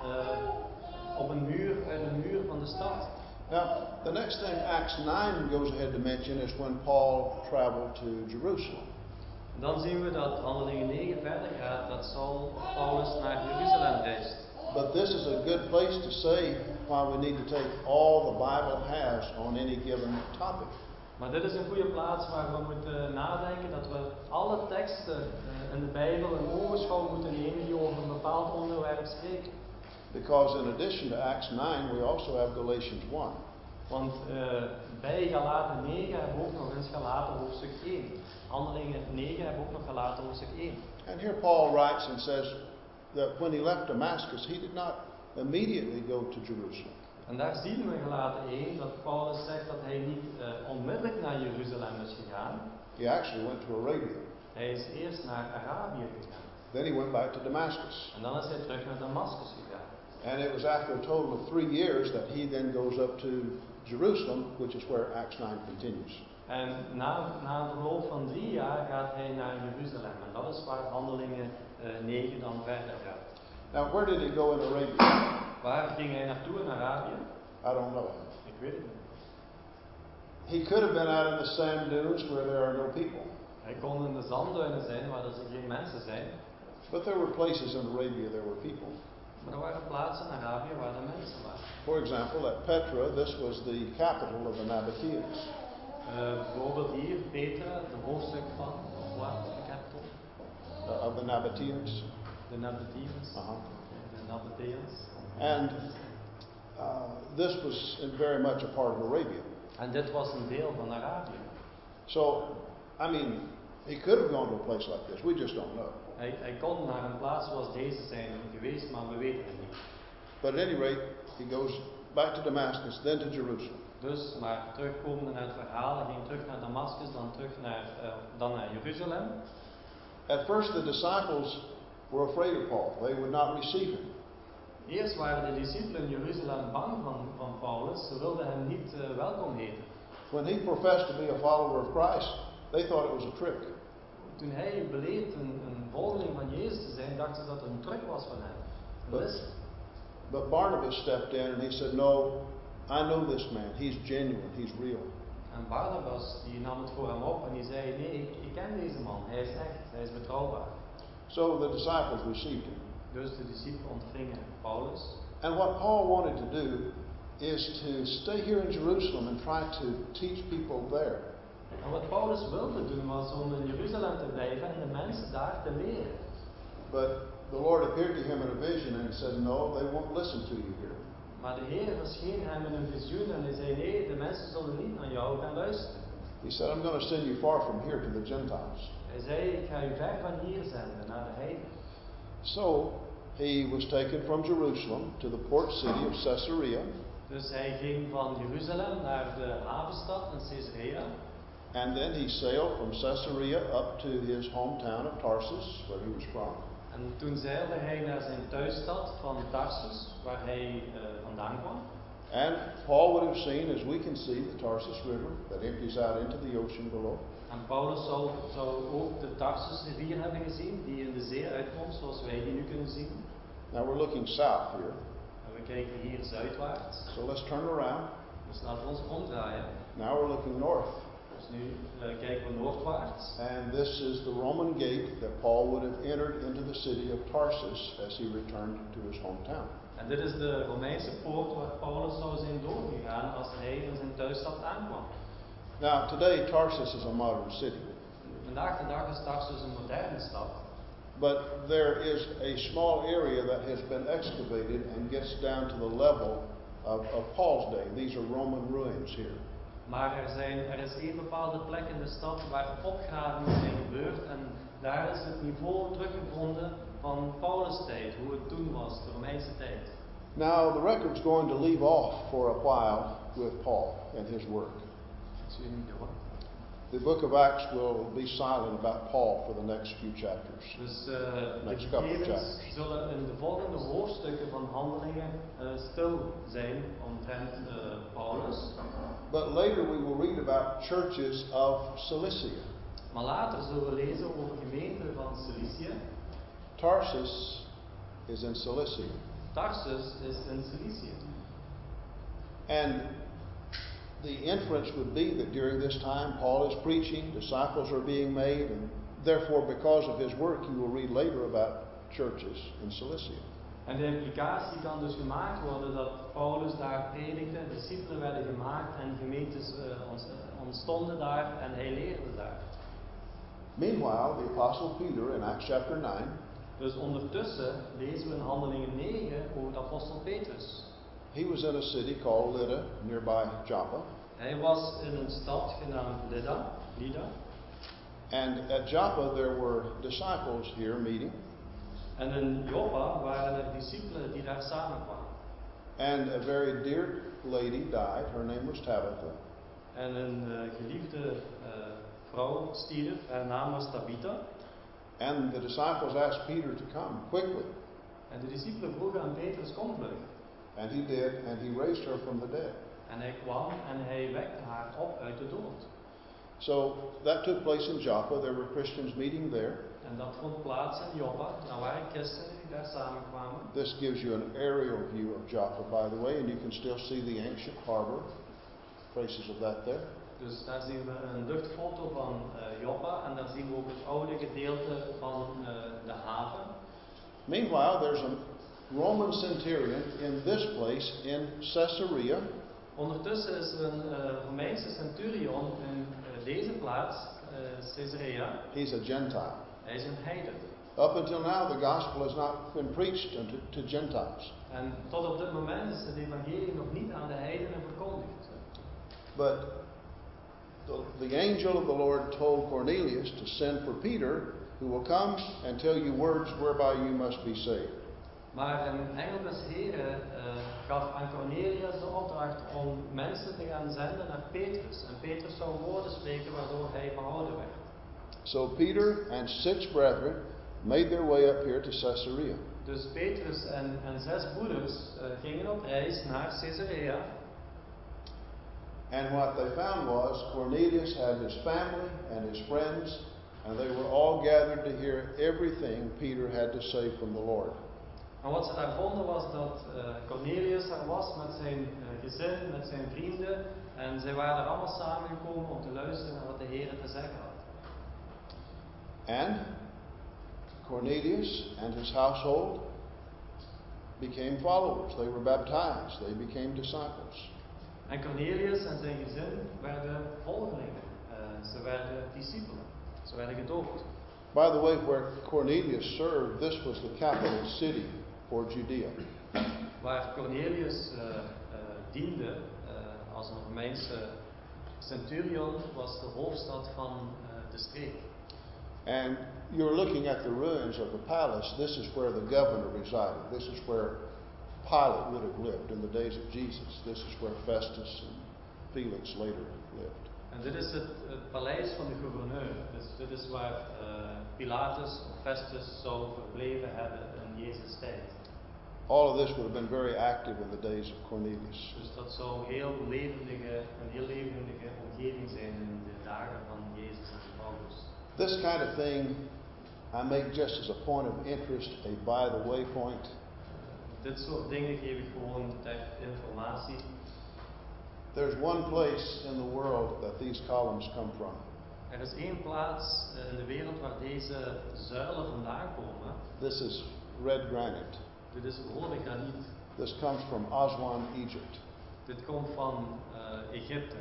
op een muur, uit een muur van de stad. Now, the next thing Acts 9 goes ahead to mention is when Paul traveled to Jerusalem. Dan zien we dat Handelingen 9 verder gaat, dat Paulus naar Jeruzalem reist. But this is a good place to say why we need to take all the Bible has on any given topic. Maar dit is een goede plaats waar we moeten nadenken dat we alle teksten in de Bijbel in ogenschouw moeten nemen die over een bepaald onderwerp spreken. Because in addition to Acts 9, we also have Galatians 1. Want bij Galaten 9 hebben we ook nog eens Galaten hoofdstuk 1. Handelingen 9 hebben we ook nog Galaten hoofdstuk 1. And here Paul writes and says that when he left Damascus, he did not immediately go to Jerusalem. En daar zien we in Galaten 1 dat Paulus zegt dat hij niet onmiddellijk naar Jeruzalem is gegaan. He actually went to Arabia. Hij is eerst naar Arabië gegaan. Then he went back to Damascus. En dan is hij terug naar Damascus gegaan. And it was after a total of 3 years that he then goes up to Jerusalem, which is where Acts 9 continues. En na een verloop van 3 jaar gaat hij naar Jeruzalem. En dat is waar Handelingen 9 dan verder gaat. Now, where did he go in Arabia? Waar ging hij naartoe in Arabië? I don't know. Ik weet het niet. He could have been out in the sand dunes where there are no people. Hij kon in de zandduinen zijn waar er geen mensen zijn. But there were places in Arabia there were people. Maar er waren plaatsen in Arabië waar er mensen waren. For example, at Petra, this was the capital of the Nabateans. Bijvoorbeeld hier, Petra, de hoofdstuk van, wat is de capital? Of the Nabateans. De Nabateans. De Nabateans. And this was very much a part of Arabia. En dit was een deel van Arabië. So, I mean, he could have gone to a place like this. We just don't know. Hij kon naar een plaats zoals deze zijn geweest, maar we weten het niet. But at any rate, he goes back to Damascus, then to Jerusalem. Dus, maar terugkomende naar het verhaal, hij ging terug naar Damascus, dan naar Jeruzalem. At first the disciples were afraid of Paul. They would not receive him. Eerst waren de discipelen in Jeruzalem bang van Paulus, ze wilden hem niet welkom heten. When he professed to be a follower of Christ, they thought it was a trick. Toen hij beleed een volgeling van Jezus te zijn, dachten ze dat het een truc was van hem. But Barnabas stepped in and he said, "No, I know this man. He's genuine. He's real." En Barnabas die nam het voor hem op en die zei, nee, ik ken deze man. Hij is echt, hij is betrouwbaar. So the disciples received him. Dus de discipelen ontvingen Paulus. And what Paul wanted to do is to stay here in Jerusalem and try to teach people there. En wat Paulus wilde doen was om in Jeruzalem te blijven en de mensen daar te leren. But the Lord appeared to him in a vision and said, no, they won't listen to you here. Maar de Heer verscheen hem in een visioen en hij zei, nee, de mensen zullen niet naar jou gaan luisteren. He said, I'm going to send you far from here to the Gentiles. Hij zei, ik ga u ver van hier zenden naar de heidenen. So he was taken from Jerusalem to the port city of Caesarea. Dus hij ging van Jeruzalem naar de havenstad in Caesarea. And then he sailed from Caesarea up to his hometown of Tarsus, where he was from. En toen zeilde hij naar zijn thuisstad van Tarsus, waar hij vandaan kwam. And Paul would have seen, as we can see, the Tarsus River that empties out into the ocean below. En Paulus zou ook de Tarsus rivier hebben gezien, die in de zee uitkomt, zoals wij die nu kunnen zien. Now we're looking south here. En we kijken hier zuidwaarts. So let's turn around. Dus laten we ons omdraaien. Now we're looking north. Dus nu kijken we noordwaarts. And this is the Roman gate that Paul would have entered into the city of Tarsus as he returned to his hometown. En dit is de Romeinse poort waar Paulus zou zijn doorgegaan als hij in zijn thuisstad aankwam. Now today Tarsus is a modern city. Vandaag de dag is Tarsus een moderne stad. But there is a small area that has been excavated and gets down to the level of Paul's day. These are Roman ruins here. Maar er is één bepaalde plek in de stad waar opgravingen zijn gebeurd en daar is het niveau teruggevonden van Paulus' tijd, hoe het toen was, de Romeinse tijd. Now the record's going to leave off for a while with Paul and his work. The book of Acts will be silent about Paul for the next few chapters. Dus de gegevens zullen in de volgende hoofdstukken van Handelingen stil zijn omtrent Paulus. But later we will read about churches of Cilicia. Maar later zullen we lezen over gemeenten van Cilicië. Tarsus is in Cilicia. Tarsus is in Cilicië. And the inference would be that during this time Paul is preaching, disciples are being made, and therefore because of his work you will read later about churches in Cilicia. En de implicatie kan dus gemaakt worden dat Paulus daar predikte, discipelen werden gemaakt en gemeentes ontstonden daar en hij leerde daar. Meanwhile, the apostle Peter in Acts chapter 9, dus ondertussen lezen we in Handelingen 9 over de apostel Petrus. He was in a city called Lydda, nearby Joppa. Hij was in een stad genaamd Lydda. And at Joppa there were disciples here meeting. En in Joppa waren er discipelen die daar samenkwamen. And a very dear lady died. Her name was Tabitha. En een geliefde vrouw stierf. Haar naam was Tabitha. And the disciples asked Peter to come quickly. En de discipelen vroegen aan Petrus, kom vlug. And he did, and he raised her from the dead. En hij kwam en hij wekte haar op uit de dood. So that took place in Joppa. There were Christians meeting there. En dat vond plaats in Joppa. Daar waren christenen die daar samenkwamen. This gives you an aerial view of Joppa, by the way, and you can still see the ancient harbor. Traces of that there. Dus daar zien we een luchtfoto van Joppa en daar zien we ook het oude gedeelte van de haven. Meanwhile, there's a Roman centurion in this place in Caesarea. Ondertussen is er een Romeinse centurion in deze plaats, Caesarea. He's a Gentile. Hij is een heiden. Up until now, the gospel has not been preached to Gentiles. En tot op dit moment is het evangelie nog niet aan de heidenen verkondigd. But the angel of the Lord told Cornelius to send for Peter, who will come and tell you words whereby you must be saved. Maar een engel des Heren gaf aan Cornelius de opdracht om mensen te gaan zenden naar Petrus. En Petrus zou woorden spreken waardoor hij behouden werd. So Peter and 6 brethren made their way up here to Caesarea. Dus Petrus en 6 broeders gingen op reis naar Caesarea. And what they found was Cornelius had his family and his friends, and they were all gathered to hear everything Peter had to say from the Lord. En wat ze daar vonden was dat Cornelius er was met zijn gezin, met zijn vrienden. En zij waren er allemaal samengekomen om te luisteren naar wat de Heer te zeggen had. And Cornelius and his household became followers. They were baptized. They became disciples. En Cornelius en zijn gezin werden volgelingen. Ze werden discipelen. Ze werden gedoopt. By the way, where Cornelius served, this was the capital city for Judea. Waar Cornelius diende als een Romeinse centurion was de hoofdstad van de streek. And you're looking at the ruins of the palace. This is where the governor resided. This is where Pilate would have lived in the days of Jesus. This is where Festus and Felix later lived. En dit is het paleis van de gouverneur. Dus dit is waar Pilatus of Festus zou verbleven hebben in Jezus' tijd. All of this would have been very active in the days of Cornelius. Dus dat zou een heel levendige omgeving zijn in de dagen van Jezus en Paulus. This kind of thing I make just as a point of interest, a by the way point. Dit soort dingen geef ik gewoon ter informatie. There's one place in the world that these columns come from. Er is één plaats in de wereld waar deze zuilen vandaan komen. This is red granite. Dit is rode graniet. This comes from Aswan, Egypt. Dit komt van Egypte.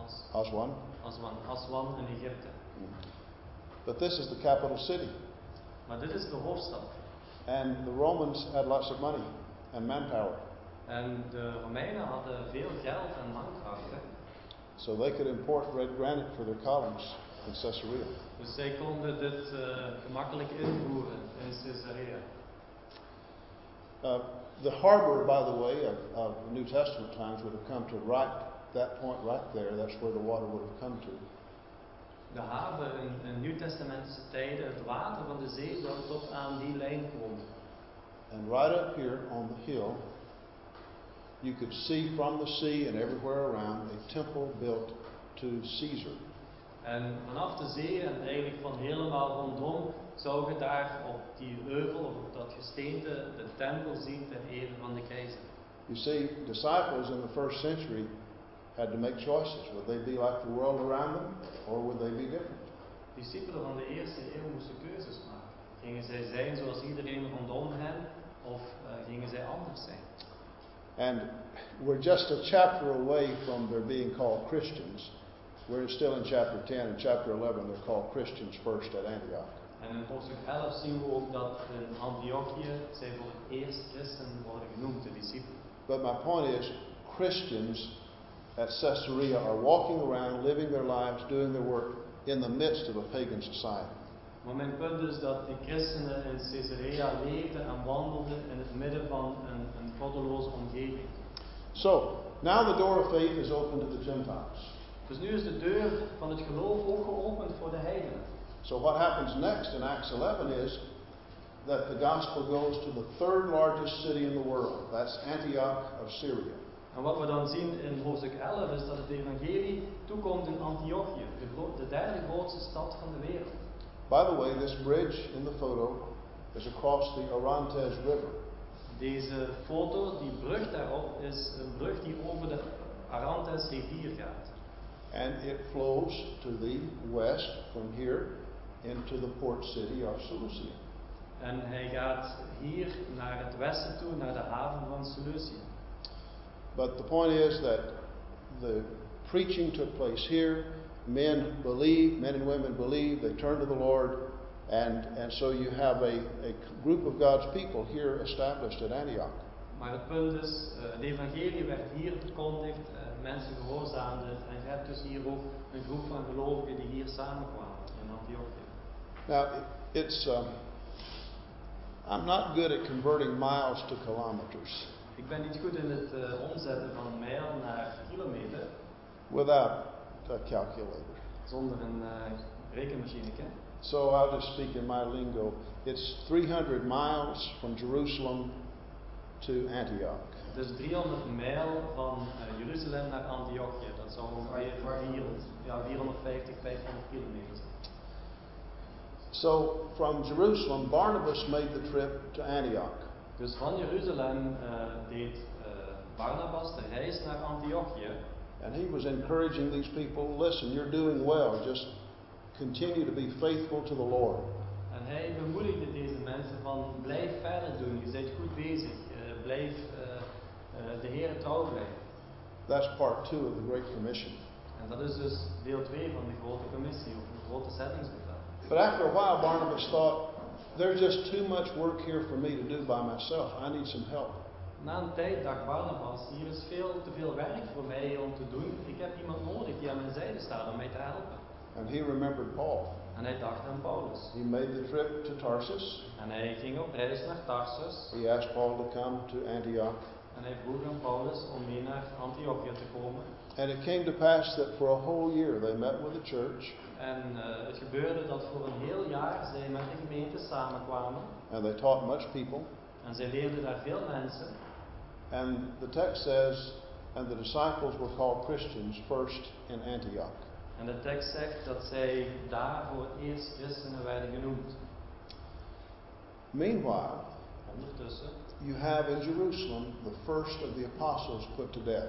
Aswan in Egypte. But this is the capital city. Maar dit is de hoofdstad. And the Romans had lots of money and manpower. En de Romeinen hadden veel geld en mankrachten. So they could import red granite for their columns in Caesarea. Dus zij konden dit gemakkelijk invoeren in Caesarea. The harbor, by the way, of New Testament times would have come to that point right there. That's where the water would have come to. De haven in Nieuw-testamentische tijden, het water van de zee zou tot aan die lijn komen. And right up here on the hill, you could see from the sea and everywhere around a temple built to Caesar. En vanaf de zee en eigenlijk van helemaal rondom zou je daar op die heuvel of op dat gesteente de tempel zien ter ere van de keizer. You see, disciples in the first century had to make choices. Would they be like the world around them, or would they be different? Discipelen van de eerste eeuw moesten keuzes maken. Gingen zij zijn zoals iedereen rondom hen, of gingen zij anders zijn? And we're just a chapter away from their being called Christians. We're still in chapter 10. In chapter 11, they're called Christians first at Antioch. En in hoofdstuk 11 zien we ook dat in Antiochië zij voor het eerst christen worden genoemd, de discipelen. But my point is, Christians at Caesarea are walking around, living their lives, doing their work in the midst of a pagan society. Maar mijn punt is dat de christenen in Caesarea leefden en wandelden in het midden van een goddeloze omgeving. So, now the door of faith is open to the Gentiles. Dus nu is de deur van het geloof ook geopend voor de heidenen. So what happens next in Acts 11 is that the gospel goes to the third largest city in the world. That's Antioch of Syria. En wat we dan zien in hoofdstuk 11 is dat het evangelie toekomt in Antiochië, de derde grootste stad van de wereld. By the way, this bridge in the photo is across the Orontes River. Deze foto, die brug daarop, is een brug die over de Orontes rivier gaat. And it flows to the west from here into the port city of Seleucia. En hij gaat hier naar het westen toe, naar de haven van Seleucia. But the point is that the preaching took place here. Men and women believe, they turn to the Lord, and so you have a group of God's people here established at Antioch. Maar het punt is, het evangelie werd hier verkondigd, mensen gehoorzaamden, en je hebt dus hier ook een groep van gelovigen die hier samenkwamen in Antiochië. Now, I'm not good at converting miles to kilometers. Ik ben niet goed in het omzetten van mijl naar kilometer. Without a calculator. Zonder een rekenmachine. So I'll just speak in my lingo. It's 300 miles from Jerusalem to Antioch. Dus 300 mijl van Jeruzalem naar Antiochië. Dat zou ongeveer 450, 500 kilometer zijn. So from Jerusalem, Barnabas made the trip to Antioch. Dus van Jeruzalem deed Barnabas de reis naar Antiochië. And he was encouraging these people, listen, you're doing well, just continue to be faithful to the Lord. En hij bemoedigde deze mensen van, blijf verder doen, je bent goed bezig, bleef de Heer trouw blijven. That's part 2 of the Great Commission. En dat is dus deel 2 van de grote commissie, of de grote zendingsbevel. But after a while, Barnabas thought, there's just too much work here for me to do by myself. I need some help. Na een tijd dacht Barnabas, hier is veel te veel werk voor mij om te doen. Ik heb iemand nodig die aan mijn zijde staat om mij te helpen. And he remembered Paul. En hij dacht aan Paulus. He made the trip to Tarsus. En hij ging op reis naar Tarsus. He asked Paul to come to Antioch. En hij vroeg aan Paulus om mee naar Antiochië te komen. And it came to pass that for a whole year they met with the church. En het gebeurde dat voor een heel jaar zij met de gemeente samenkwamen. And they taught much people. En zij leerden daar veel mensen. And the text says, and the disciples were called Christians first in Antioch. En de tekst zegt dat zij daar voor het eerst christenen werden genoemd. Meanwhile, Ondertussen you have in Jerusalem the first of the apostles put to death.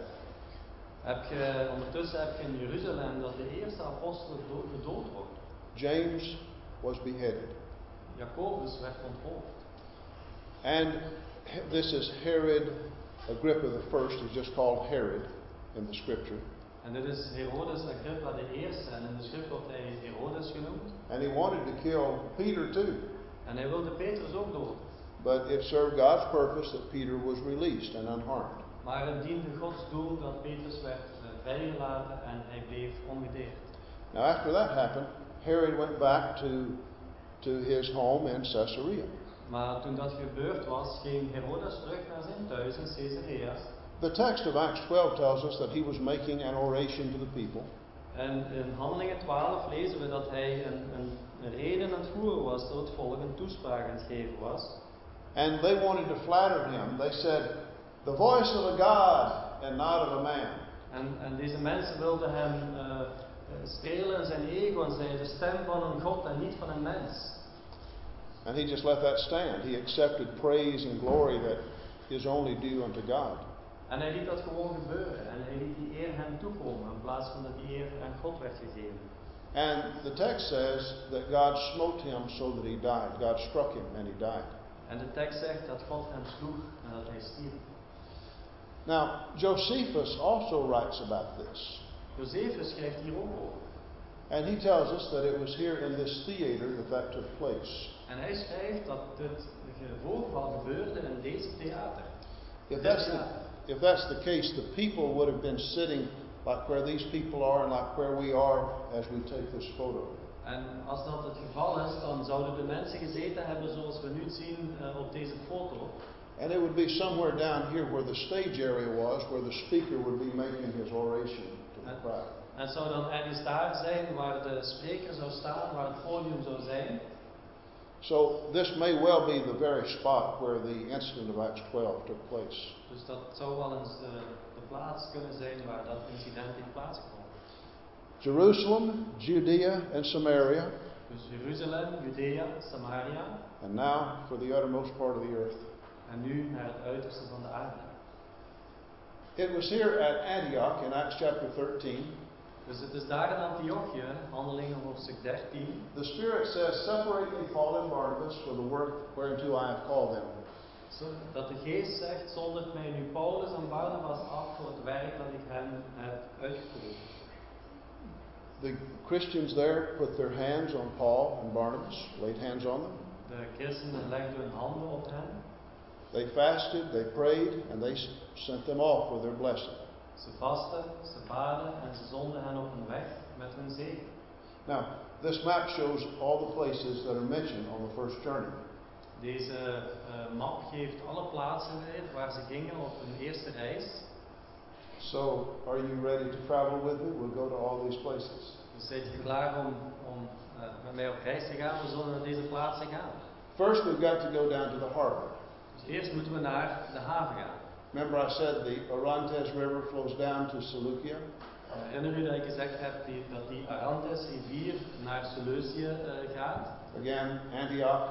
Ondertussen heb je in Jeruzalem dat de eerste apostel gedood wordt. James was beheaded. Jacobus werd onthoofd. And this is Herod Agrippa the first. He's just called Herod in the scripture. En dit is Herodes Agrippa de eerste en in de schrift wordt hij Herodes genoemd. And he wanted to kill Peter too. En hij wilde Petrus ook dood. But it served God's purpose that Peter was released and unharmed. Maar het diende Gods doel dat Petrus werd vrijgelaten en hij bleef ongedeerd. Now after that happened, Herod went back to his home in Caesarea. Maar toen dat gebeurd was, ging Herodes terug naar zijn thuis in Caesarea. The text of Acts 12 tells us that he was making an oration to the people. En in Handelingen 12 lezen we dat hij een reden aan het voeren was tot het volk, een toespraak aan het geven was. And they wanted to flatter him. They said, the voice of a God and not of a man. En deze mensen wilden hem strelen in zijn ego en zeiden de stem van een God en niet van een mens. And he just let that stand. He accepted praise and glory that is only due unto God. En hij liet dat gewoon gebeuren en hij liet die eer hem toekomen in plaats van dat die eer aan God werd gegeven. And the text says that God smote him so that he died. God struck him and he died. En de tekst zegt dat God hem sloeg en dat hij stierf. Now, Josephus also writes about this. Josephus schrijft hier ook over. And he tells us that it was here in this theater that took place. En hij schrijft dat dit voorval gebeurde in deze theater. If that's the case, the people would have been sitting like where these people are and like where we are as we take this photo. En als dat het geval is, dan zouden de mensen gezeten hebben zoals we nu zien op deze foto. And it would be somewhere down here where the stage area was, where the speaker would be making his oration to the crowd. En het zou dan ergens daar zijn waar de spreker zou staan, waar het podium zou zijn. So this may well be the very spot where the incident of Acts 12 took place. Dus dat zou wel eens de plaats kunnen zijn waar dat incident heeft plaatsgevonden. Jerusalem, Judea, and Samaria. Dus Jeruzalem, Judea, Samaria. And now for the uttermost part of the earth. En nu naar het uiterste van de aarde. It was here at Antioch in Acts chapter 13. Dus het is daar in Antiochië, Handelingen hoofdstuk 13. The Spirit says, separate me, Paul and Barnabas, for the work whereunto I have called them. Dat de geest zegt, zondert mij nu Paulus en Barnabas af voor het werk dat ik hen heb uitgekozen. The Christians there put their hands on Paul and Barnabas, laid hands on them. De christenen legden hun handen op hen. They fasted, they prayed, and they sent them off with their blessing. Ze vasten, ze baden en ze zonden hen op hun weg met hun zegen. Now, this map shows all the places that are mentioned on the first journey. Deze map geeft alle plaatsen weer waar ze gingen op hun eerste reis. So, are you ready to travel with me? We'll go to all these places. Dus zijn je klaar om met mij op reis te gaan? We zullen naar deze plaatsen gaan. First, we've got to go down to the harbor. Dus eerst moeten we naar de haven gaan. Remember I said the Orontes River flows down to Seleucia? Herinner u dat ik gezegd heb dat die Orontes rivier naar Seleucië gaat? Again, Antioch,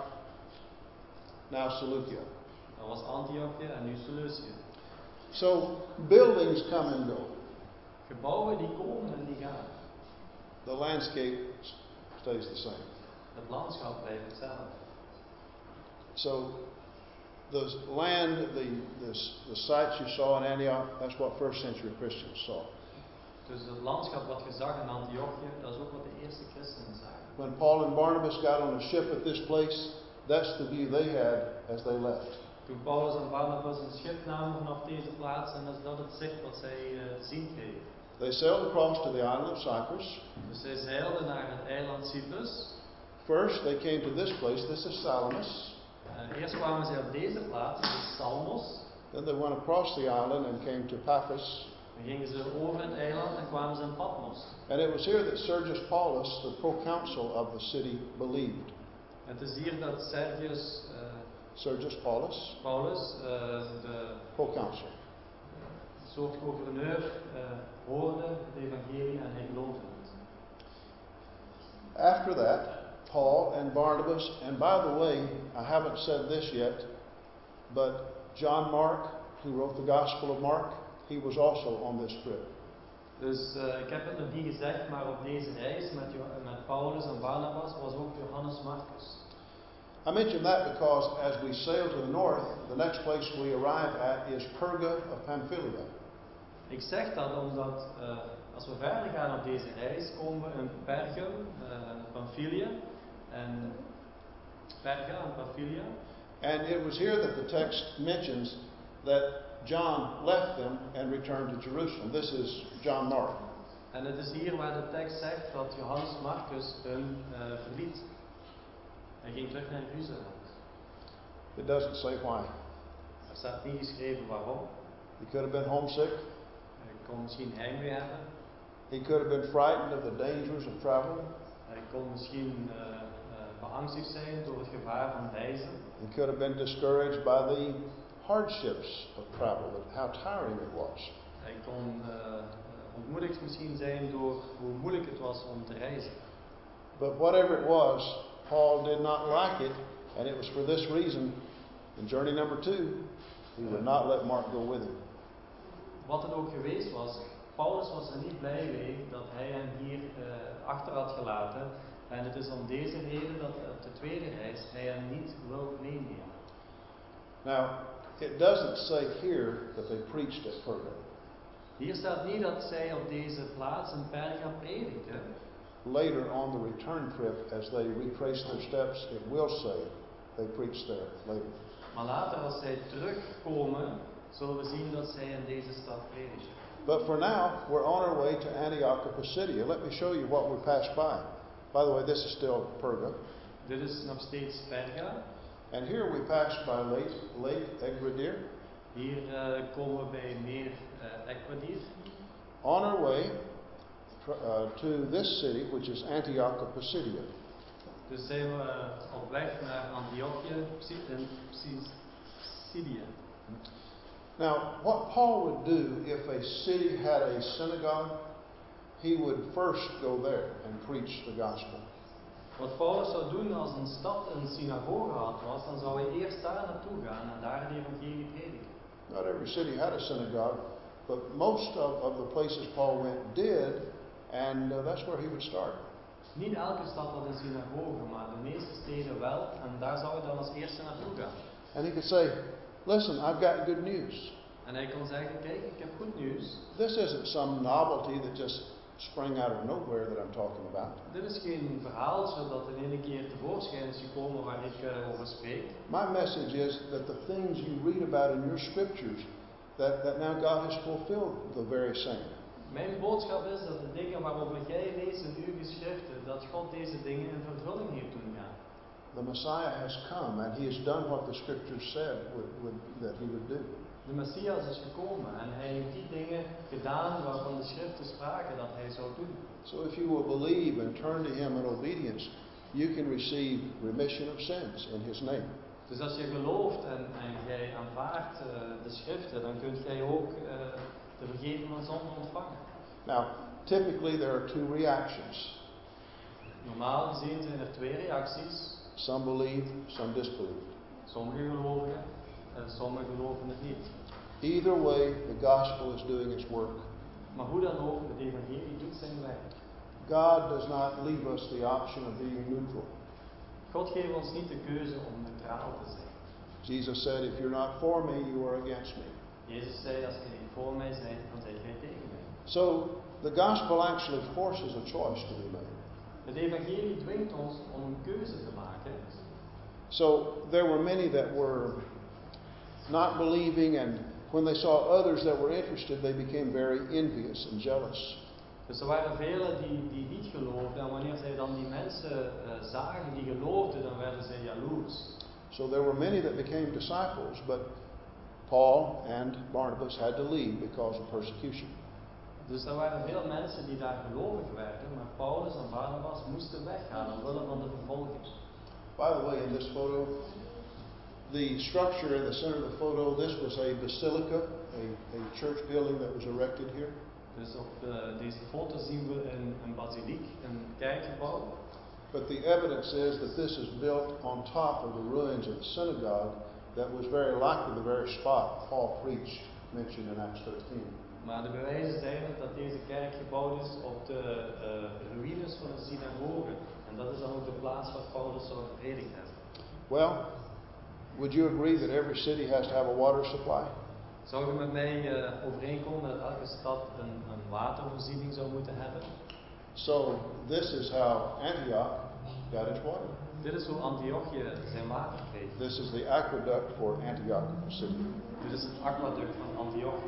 now Seleucia. Dat was Antiochië en nu Seleucië. So, buildings come and go. Gebouwen die komen en die gaan. The landscape stays the same. Het landschap blijft hetzelfde. So, the land, the sites you saw in Antioch, that's what first century Christians saw. Dus het landschap wat je zag in Antiochië, dat is ook wat de eerste christenen zagen. When Paul and Barnabas got on a ship at this place, that's the view they had as they left. Toen Paulus en Barnabas een schip namen vanaf deze plaats, en dat is dat het zicht wat zij te zien kregen. They sailed across to the island of Cyprus. Dus zij zeilden naar het eiland Cyprus. First, they came to this place. This is Salamis. Eerst kwamen zij op deze plaats, dit is Salmos. Then they went across the island and came to Paphos. Dan gingen ze over het eiland en kwamen ze in Patmos. And it was here that Sergius Paulus, the proconsul of the city, believed. Het is hier dat Sergius Paulus, de proconsul. soort gouverneur, hoorde het evangelie en hij geloofde het. After that, Paul and Barnabas, and by the way, I haven't said this yet, but John Mark, who wrote the Gospel of Mark, he was also on this trip. Dus ik heb het nog niet gezegd, maar op deze reis met Paulus en Barnabas was ook Johannes Marcus. I mention that because as we sail to the north, the next place we arrive at is Perga of Pamphylia. Ik zeg dat omdat als we verder gaan op deze reis, komen we in Perga, Pamphylia en Pamphylia. And it was here that the text mentions that John left them and returned to Jerusalem. This is John Mark. En het is hier waar de tekst zegt dat Johannes Marcus hun verliet. Hij ging terug naar Jeruzalem. It doesn't say why. Er staat niet geschreven waarom. He could have been homesick. Hij kon misschien heimwee hebben. He could have been frightened of the dangers of travel. Hij kon misschien beangstigd zijn door het gevaar van reizen. He could have been discouraged by the hardships of travel, how tiring it was. Hij kon ontmoedigd misschien zijn door hoe moeilijk het was om te reizen. But whatever it was, Paul did not like it, and it was for this reason, in journey number 2, he would not let Mark go with him. Wat het ook geweest was, Paulus was er niet blij mee dat hij hem hier achter had gelaten. En het is om deze reden dat op de tweede reis hij hem niet wil meenemen. Now, it doesn't say here that they preached at Perga. Hier staat niet dat zij op deze plaats in Perga predikten. Later on the return trip, as they retrace their steps, it will say they preached there later. Maar later als zij terugkomen, zullen we zien dat zij in deze stad predikten. But for now, we're on our way to Antioch of Pisidia. Let me show you what we passed by. By the way, this is still Perga. Dit is nog steeds Perga. And here we passed by Lake Egridir. Hier komen we bij meer Egridir. On our way to this city, which is Antioch of Pisidia. Dus zijn we op weg naar Antiochië in Pisidia. Now, what Paul would do if a city had a synagogue, he would first go there and preach the gospel. Wat Paulus zou doen als een stad een synagoge had was, dan zou hij eerst daar naartoe gaan en daar de evangelie prediken. Not every city had a synagogue, but most of the places Paul went did, and that's where he would start. Niet elke stad had een synagoge, maar de meeste steden wel, en daar zou hij dan als eerste naartoe gaan. And he could say, listen, I've got good news. En hij kon zeggen, kijk, ik heb goed nieuws. This isn't some novelty that just sprang out of nowhere that I'm talking about. Dit is geen verhaaltje dat in één keer tevoorschijn is gekomen waar ik over spreek. My message is that the things you read about in your scriptures, that now God has fulfilled the very same. Mijn boodschap is dat de dingen waarover jij leest in uw geschriften, dat God deze dingen in vervulling heeft doen gaan. The Messiah has come and he has done what the scriptures said that he would do. De Messias is gekomen en hij heeft die dingen gedaan waarvan de schriften spraken dat hij zou doen. So if you will believe and turn to him in obedience, you can receive remission of sins in his name. Dus als je gelooft en jij aanvaardt de schriften, dan kunt jij ook de vergeving van zonde ontvangen. Now, typically there are two reactions. Normaal gezien zijn er twee reacties. Some believe, some disbelieve. Sommigen gelovigen en sommigen geloven het niet. Either way, the gospel is doing its work. Maar hoe dan ook, het evangelie doet zijn werk. God does not leave us the option of being neutral. God geeft ons niet de keuze om neutraal te zijn. Jesus said, if you're not for me, you are against me. Jezus zei, als je niet voor mij bent, dan ben jij tegen mij. So the gospel actually forces a choice to be made. Het evangelie dwingt ons om een keuze te maken. So there were many that were not believing, and when they saw others that were interested, they became very envious and jealous. Dus er waren velen die niet geloofden, en wanneer zij dan die mensen zagen die geloofden, dan werden zij jaloers. So there were many that became disciples, but Paul and Barnabas had to leave because of persecution. Dus er waren veel mensen die daar gelovig werden, maar Paulus en Barnabas moesten weggaan omwille van de vervolging. By the way, in this photo, the structure in the center of the photo, this was a basilica, a church building that was erected here. Dus op deze foto zien we een basiliek, een kerkgebouw. But the evidence is that this is built on top of the ruins of the synagogue that was very likely the very spot Paul preached, mentioned in Acts 13. Maar de bewijzen zijn dat deze kerk gebouwd is op de ruïnes van de synagoge. En dat is dan ook de plaats waar Paulus zou gepredikt hebben. Well, would you agree that every city has to have a water supply? Zou je met mij overeenkomen dat elke stad een watervoorziening zou moeten hebben? So this is how Antioch got its water. Dit is hoe Antiochië zijn water kreeg. This is the aqueduct for Antioch city. Dit is het aquaduct van Antiochië.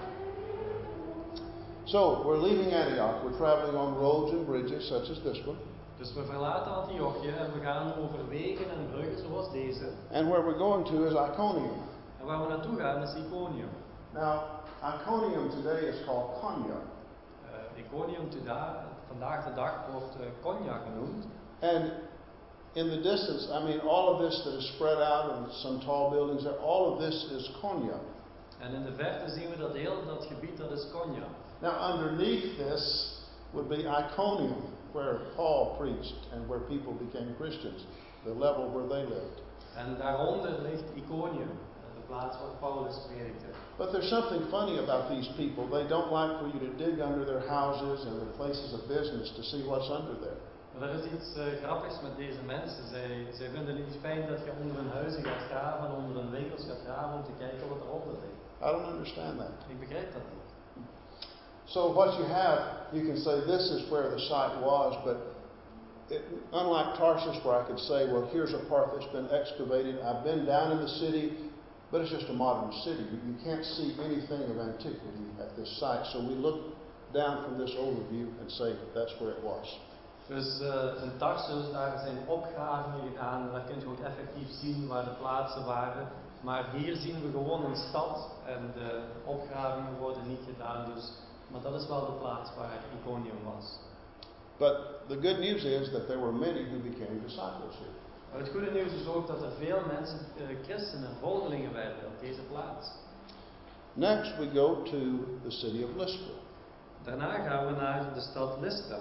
So we're leaving Antioch. We're traveling on roads and bridges such as this one. Dus we verlaten Antiochië en we gaan over wegen en bruggen zoals deze. And where we're going to is Iconium. En waar we naartoe gaan is Iconium. Now, Iconium today is called Konya. Iconium vandaag de dag wordt Konya genoemd. And in the distance, I mean, all of this that is spread out and some tall buildings there, all of this is Konya. En in de verte zien we dat heel dat gebied, dat is Konya. Now, underneath this would be Iconium, where Paul preached and where people became Christians, the level where they lived. En daaronder ligt Iconium, de plaats waar Paulus predikte. But there's something funny about these people. They don't like for you to dig under their houses and their places of business to see what's under there. Maar er is iets grappigs met deze mensen. Zij vinden het niet fijn dat je onder hun huizen gaat graven, onder hun winkels gaat graven om te kijken wat eronder ligt. I don't understand that. Ik begrijp dat niet. So what you have, you can say this is where the site was, but unlike Tarsus where I could say, well, here's a part that's been excavated. I've been down in the city, but it's just a modern city. You can't see anything of antiquity at this site. So we look down from this overview and say that's where it was. Dus in Tarsus, daar zijn opgravingen gedaan. Daar kun je ook effectief zien waar de plaatsen waren. Maar hier zien we gewoon een stad en de opgravingen worden niet gedaan. Dus, maar dat is wel de plaats waar Iconium was. But the good news is that there were many who became disciples here. Maar het goede nieuws is ook dat er veel mensen, christenen, volgelingen werden op deze plaats. Next we go to the city of Lystra. Daarna gaan we naar de stad Lystra.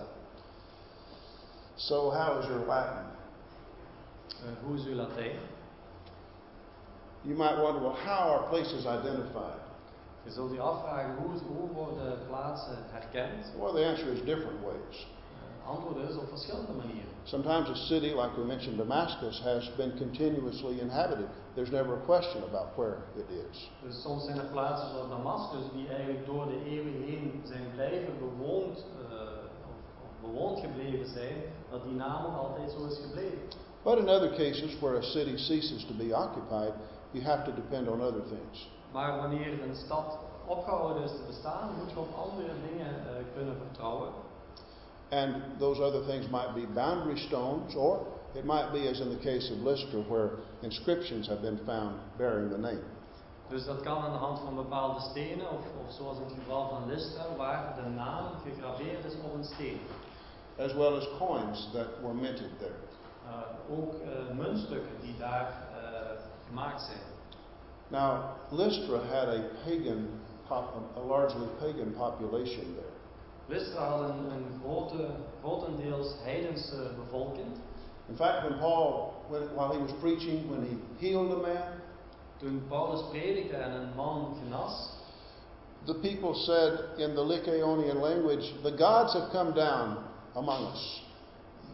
So how is your Latin? Hoe is uw Latijn? You might wonder, well, how are places identified? Je zult je afvragen, hoe worden plaatsen herkend? Well, the answer is different ways. Antwoord is op verschillende manieren. Sometimes a city, like we mentioned, Damascus, has been continuously inhabited. There's never a question about where it is. Dus soms zijn er plaatsen zoals Damascus die eigenlijk door de eeuwen heen zijn blijven bewoond, of bewoond gebleven zijn, dat die naam ook altijd zo is gebleven. But in other cases where a city ceases to be occupied, you have to depend on other things. Maar wanneer een stad opgehouden is te bestaan, moet je op andere dingen kunnen vertrouwen. And those other things might be boundary stones, or it might be, as in the case of Lystra, where inscriptions have been found bearing the name. Dus dat kan aan de hand van bepaalde stenen, of zoals in het geval van Lystra, waar de naam gegraveerd is op een steen. As well as coins that were minted there. Ook muntstukken die daar gemaakt zijn. Now, Lystra had a largely pagan population there. Lystra had een grotendeels heidense bevolking. In fact, when Paul, while he was preaching, when he healed a man, toen Paulus predikte en een man genas, the people said in the Lycaonian language, the gods have come down among us.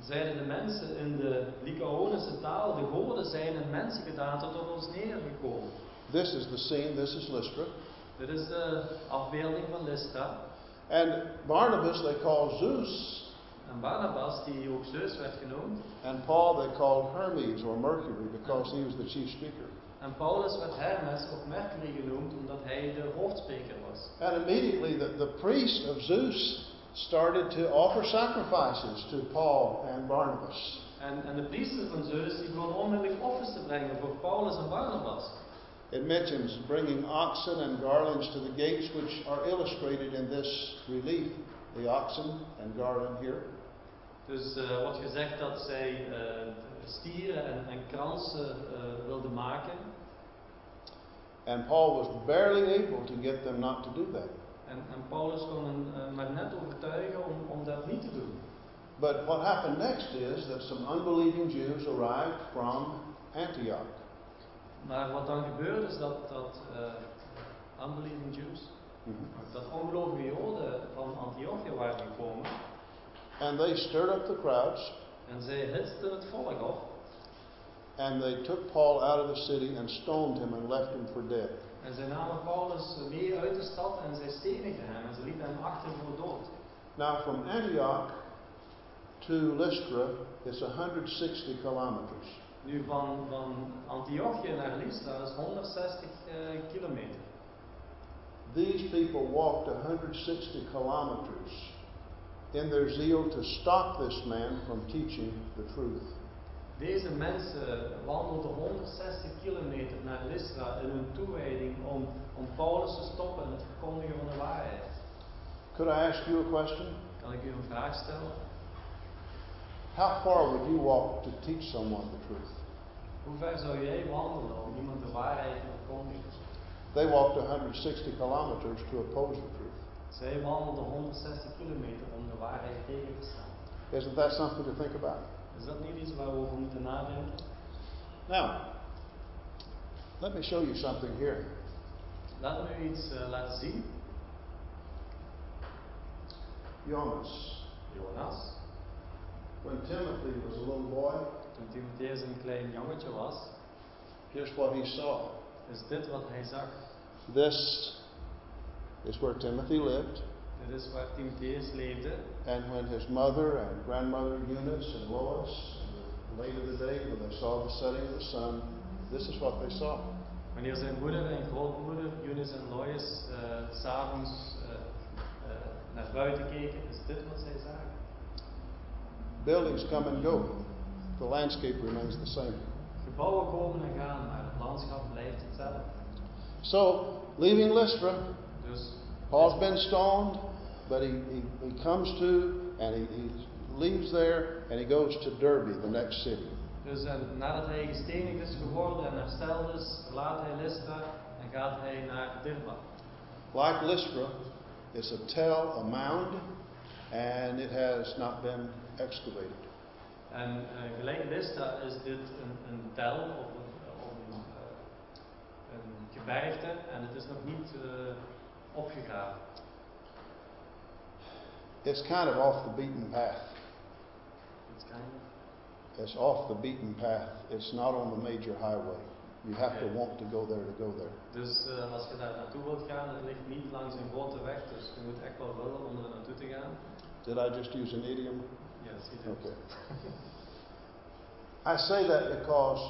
zeiden de mensen in de Lycaonische taal, de goden zijn in mensengedaante tot ons neergekomen. This is the scene, this is Lystra. Dit is de afbeelding van Lystra. And Barnabas they call Zeus, En Barnabas, die ook Zeus werd genoemd. and Paul they called Hermes or Mercury because he was the chief speaker. En Paulus werd Hermes of Mercury genoemd omdat hij de hoofdspreker was. And immediately the priest of Zeus started to offer sacrifices to Paul and Barnabas. En de priester van Zeus die begon onmiddellijk offers te brengen voor Paulus en Barnabas. It mentions bringing oxen and garlands to the gates, which are illustrated in this relief. The oxen and garland here. Dus wordt gezegd dat zij stieren en kransen wilden maken. And Paul was barely able to get them not to do that. En Paulus kon hen maar net overtuigen om dat niet te doen. But what happened next is that some unbelieving Jews arrived from Antioch. Maar wat dan gebeurde is dat unbelieving Jews, dat ongelovige Joden van Antiochië waren gekomen. And they stirred up the crowds. En zij hitsten het volk op. And they took Paul out of the city and stoned him and left him for dead. En zij namen Paulus mee uit de stad en zij stenigden hem en ze lieten hem achter voor dood. Now from Antioch to Lystra is 160 kilometers. Nu van Antiochië naar Lystra is 160 kilometer. These people walked 160 kilometers in their zeal to stop this man from teaching the truth. Deze mensen wandelden 160 kilometer naar Lystra in hun toewijding om Paulus te stoppen in het verkondigen van de waarheid. Could I ask you a question? Kan ik u een vraag stellen? How far would you walk to teach someone the truth? Hoe ver zou jij wandelen om iemand de waarheid te verkondigen? They walked 160 kilometers to oppose the truth. Zij wandelden 160 kilometer om de waarheid tegen te staan. Isn't that something to think about? Is dat niet iets waar we over moeten nadenken? Now, let me show you something here. Laat me iets laten zien. Jonas. When Timothy was a little boy, Toen Timotheus een klein jongetje was, here's what he saw. is dit wat hij zag. This is where Timothy lived. Dit is waar Timotheus leefde. And when his mother and grandmother Eunice and Lois, late of the day, when they saw the setting of the sun, this is what they saw. Wanneer zijn moeder en grootmoeder, Eunice en Lois, 's avonds naar buiten keken, is dit wat zij zagen. Buildings come and go. The landscape remains the same. Gebouwen komen en gaan, maar het landschap blijft hetzelfde. So, leaving Lystra, Dus Paul's been stoned, but he comes to and he leaves there and he goes to Derbe, the next city. Dus nadat hij gestenigd is geworden en hersteld is, verlaat hij Lystra en gaat hij naar Derbe. Like Lystra, it's a tell, a mound, and it has not been excavated. En gelijk Lystra is dit een tel of een gebergte en het is nog niet opgegraven. It's kind of off the beaten path. It's off the beaten path. It's not on the major highway. You have to want to go there to go there. Dus als je daar naartoe wilt gaan, het ligt niet langs een grote weg, dus je moet echt wel willen om er naartoe te gaan. Did I just use an idiom? Yes, you do. Okay. I say that because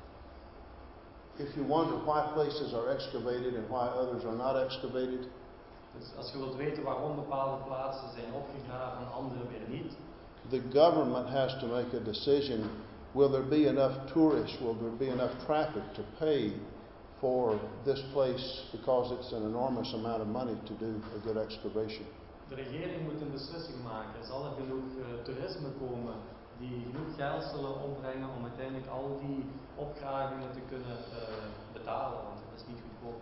if you wonder why places are excavated and why others are not excavated, Dus als je wilt weten waarom bepaalde plaatsen zijn opgegraven en andere weer niet, the government has to make a decision. Will there be enough tourists? Will there be enough traffic to pay for this place because it's an enormous amount of money to do a good excavation? de regering moet een beslissing maken. Zal er genoeg toerisme komen die genoeg geld zullen opbrengen om uiteindelijk al die opgravingen te kunnen betalen, want dat is niet goedkoop.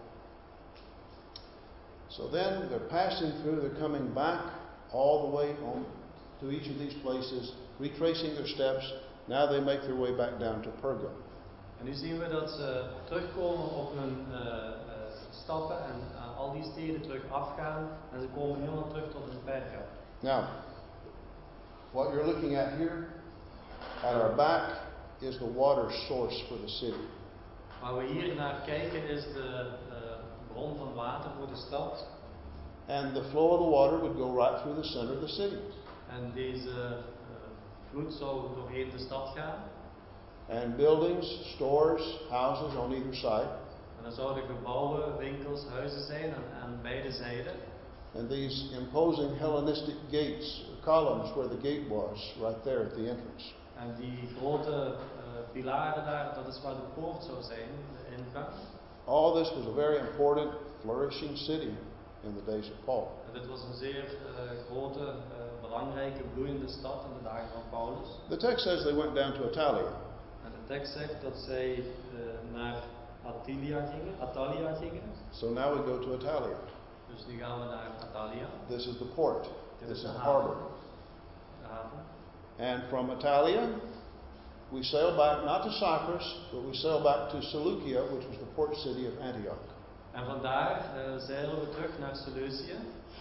So then they're passing through, they're coming back all the way on to each of these places, retracing their steps. Now they make their way back down to Perga. En nu zien we dat ze terugkomen op hun stappen en al die steden terug afgaan en ze komen helemaal terug tot hun Perga. Now, what you're looking at here At our back is the water source for the city. Waar we hier naar kijken is de bron van water voor de stad. And the flow of the water would go right through the center of the city. En deze vloed zou doorheen de stad gaan. And buildings, stores, houses on either side. En er zouden gebouwen, winkels, huizen zijn aan beide zijden. And these imposing Hellenistic gates, columns where the gate was, right there at the entrance. En die grote pilaren daar, dat is waar de poort zou zijn, de ingang. All this was a very important, flourishing city in the days of Paul. En dit was een zeer grote, belangrijke, bloeiende stad in de dagen van Paulus. The text says they went down to Attalia. En de tekst zegt dat zij naar Attalia gingen. So now we go to Attalia. Dus nu gaan we naar Attalia. This is the port. Dit This is is de the harbor. haven. And from Attalia, we sail back not to Cyprus, but we sail back to Seleucia, which was the port city of Antioch. En vandaar zeilen we terug naar Seleucië.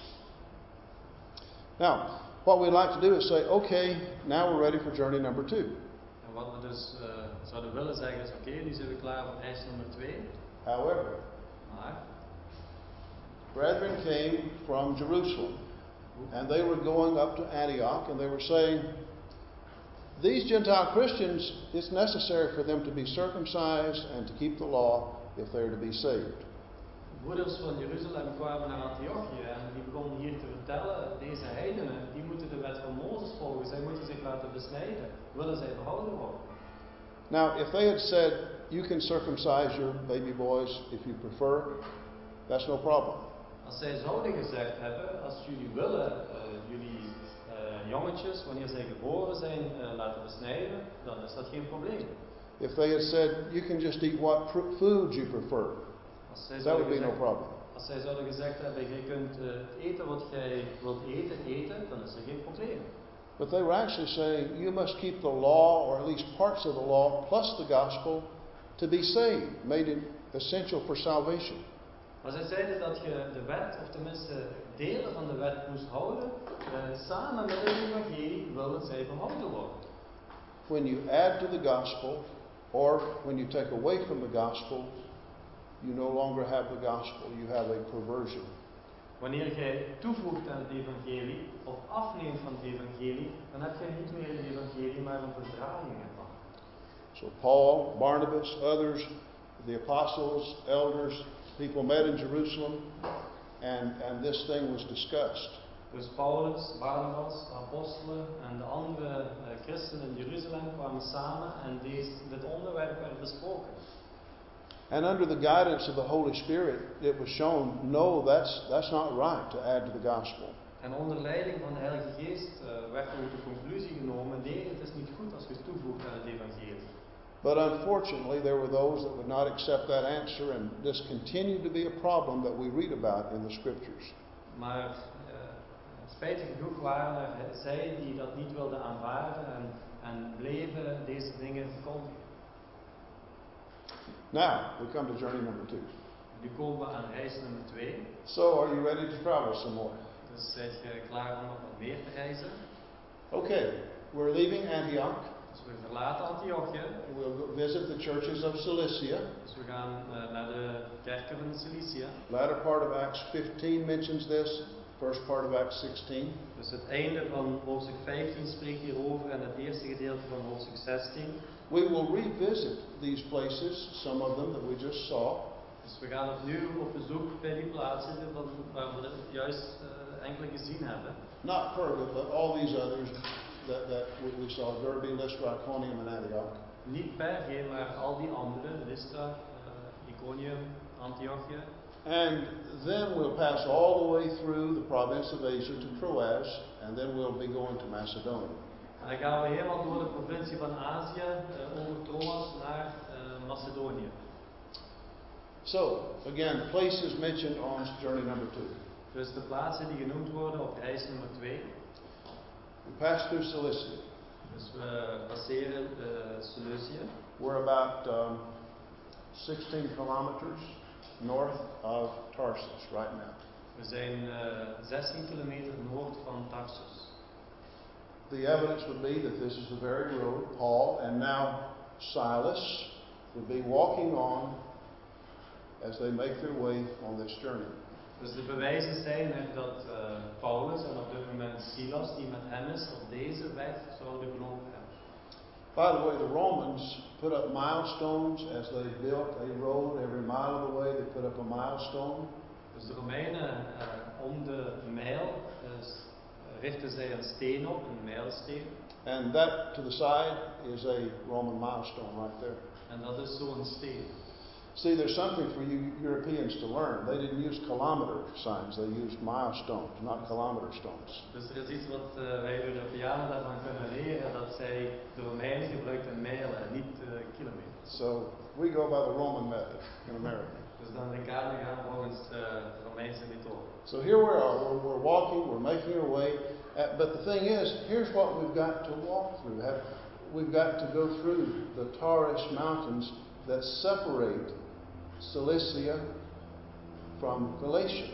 Now, what we'd like to do is say, okay, now we're ready for journey number 2. En wat we dus zouden willen zeggen is, oké, nu zijn we klaar voor reis nummer 2. However, Maar brethren came from Jerusalem, and they were going up to Antioch, and they were saying, these Gentile Christians, it's necessary for them to be circumcised and to keep the law if they are to be saved. broeders van Jeruzalem kwamen naar Antiochië en die begonnen hier te vertellen, deze heidenen, die moeten de wet van Mozes volgen, zij moeten zich laten besnijden, willen zij behouden worden. Now, if they had said, you can circumcise your baby boys if you prefer, that's no problem. Als zij zouden gezegd hebben, als jullie willen, jullie jongetjes, wanneer zij geboren zijn, laten besnijden, dan is dat geen probleem. If they had said, you can just eat what food you prefer, that would be no problem. Als zij zouden gezegd hebben, jij kunt eten wat jij wilt eten, dan is er geen probleem. But they were actually saying, you must keep the law, or at least parts of the law, plus the gospel, to be saved, made it essential for salvation. Maar zij zeiden dat je de wet, of tenminste delen van de wet moest houden, samen met het evangelie willen zij behouden worden. When you add to the gospel, or when you take away from the gospel, you no longer have the gospel, you have a perversion. Wanneer jij toevoegt aan het evangelie, of afneemt van het evangelie, dan heb je niet meer een evangelie, maar een verdraaiing ervan. So Paul, Barnabas, others, the apostles, elders, people met in Jerusalem, and this thing was discussed. Dus Paulus, Barnabas, de apostelen en de andere christenen in Jeruzalem kwamen samen en dit onderwerp werd besproken. And under the guidance of the Holy Spirit, it was shown, no, that's not right to add to the gospel. En onder leiding van de Heilige Geest werd er ook de conclusie genomen, nee, het is niet goed als je toevoegt aan het evangelie. But unfortunately, there were those that would not accept that answer, and this continued to be a problem that we read about in the scriptures. Maar spijtig genoeg waren er zij die dat niet wilden aanvaarden en bleven deze dingen verkondigen. Now, we come to journey number 2. Nu komen we aan reis nummer 2. So, are you ready to travel some more? Dus zijn je klaar om nog wat meer te reizen? Okay, we're leaving Antioch. Dus we verlaten Antiochië. We'll go visit the churches of Cilicia. Dus we gaan naar de kerken van Cilicia. Latter part of Acts 15 mentions this. First part of Acts 16. Dus het einde van hoofdstuk 15 spreekt hierover en het eerste gedeelte van hoofdstuk 16. We will revisit these places, some of them that we just saw. Dus we gaan opnieuw op bezoek bij die plaatsen waar we juist enkele gezien hebben. Not Perga, but all these others that we saw, Derbe, Lystra, Iconium, and Antioch. Niet Perge, maar al die andere, Lystra, Iconium, Antiochië. And then we'll pass all the way through the province of Asia to Troas, and then we'll be going to Macedonia. En dan gaan we helemaal door de provincie van Azië, over Troas naar Macedonië. So, again, places mentioned on journey number 2. Dus de plaatsen die genoemd worden op reis nummer 2. We pass through Cilicia. Dus we passeren Seleucië. We're about 16 kilometers north of Tarsus right now. We zijn 16 kilometer noord van Tarsus. the evidence would be that this is the very road Paul and now Silas would be walking on as they make their way on this journey. Dus de bewijzen zijn er dat Paulus en op dit moment Silas, die met hem is, op deze weg zouden gelopen hebben. By the way, the Romans put up milestones as they built a road. Every mile of the way they put up a milestone. Dus de Romeinen om de mijl richtten zij een steen op, een mijlsteen. And that to the side is a Roman milestone right there. En dat is zo'n steen. See, there's something for you Europeans to learn. They didn't use kilometer signs, they used milestones, not kilometer stones. Dus er is iets wat wij Europeanen daarvan kunnen leren, dat zij, de Romeinen gebruikten mijlen en niet kilometers. So we go by the Roman method in America. Dus de Amerikanen gaan volgens de Romeinse methode. So here we are, we're walking, we're making our way. But the thing is, here's what we've got to walk through. We've got to go through the Taurus mountains that separate Cilicia from Galatia.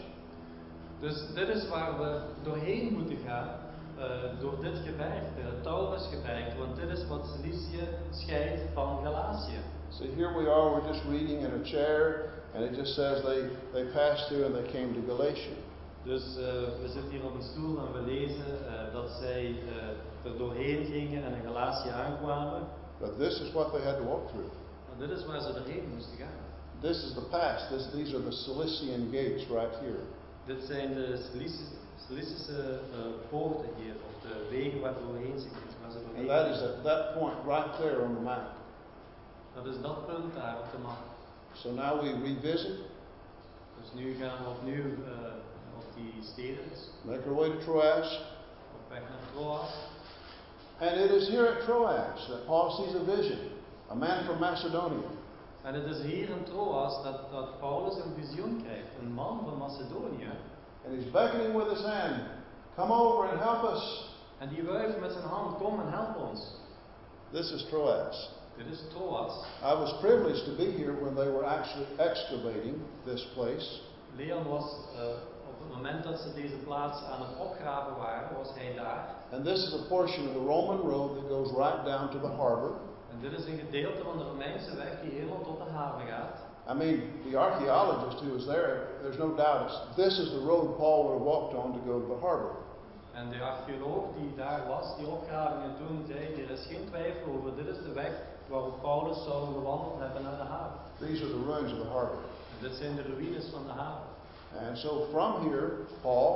Dus dit is waar we doorheen moeten gaan, door dit gebergte, het Taurusgebergte, want dit is wat Cilicië scheidt van Galatië. So here we are, we're just reading in a chair, and it just says they passed through and they came to Galatia. Dus we zitten hier op een stoel en we lezen dat zij er doorheen gingen en in Galatië aankwamen. But this is what they had to walk through. Maar dit is waar ze doorheen moesten gaan. This is the pass. These are the Cilician gates right here. Dit zijn de Cilicische poorten hier, of de wegen waar doorheen ze gingen. And that is at that point right there on the map. Dat is dat punt daar op de map. So now we revisit. Dus nu gaan we opnieuw op die steden. Make our way to Troas. Op weg naar Troas. And it is here at Troas that Paul sees a vision. A man from Macedonia. En het is hier in Troas dat Paulus een visioen krijgt. Een man van Macedonië. And he's beckoning with his hand. Come over and help us. En die wuift met zijn hand. Kom en help ons. This is Troas. Dit is Troas. I was privileged to be here when they were actually excavating this place. Leon was op het moment dat ze deze plaats aan het opgraven waren, was hij daar. And this is a portion of the Roman road that goes right down to the harbor. En dit is een gedeelte van de Romeinse weg die helemaal tot de haven gaat. I mean, the archaeologist who was there, there's no doubt, this is the road Paul would have walked on to go to the harbor. En de archeoloog die daar was, die opgravingen toen, zei, er is geen twijfel over, dit is de weg waarop Paulus zou gewandeld hebben naar de haven. These are the ruins of the harbor. En dit zijn de ruïnes van de haven. And so from here, Paul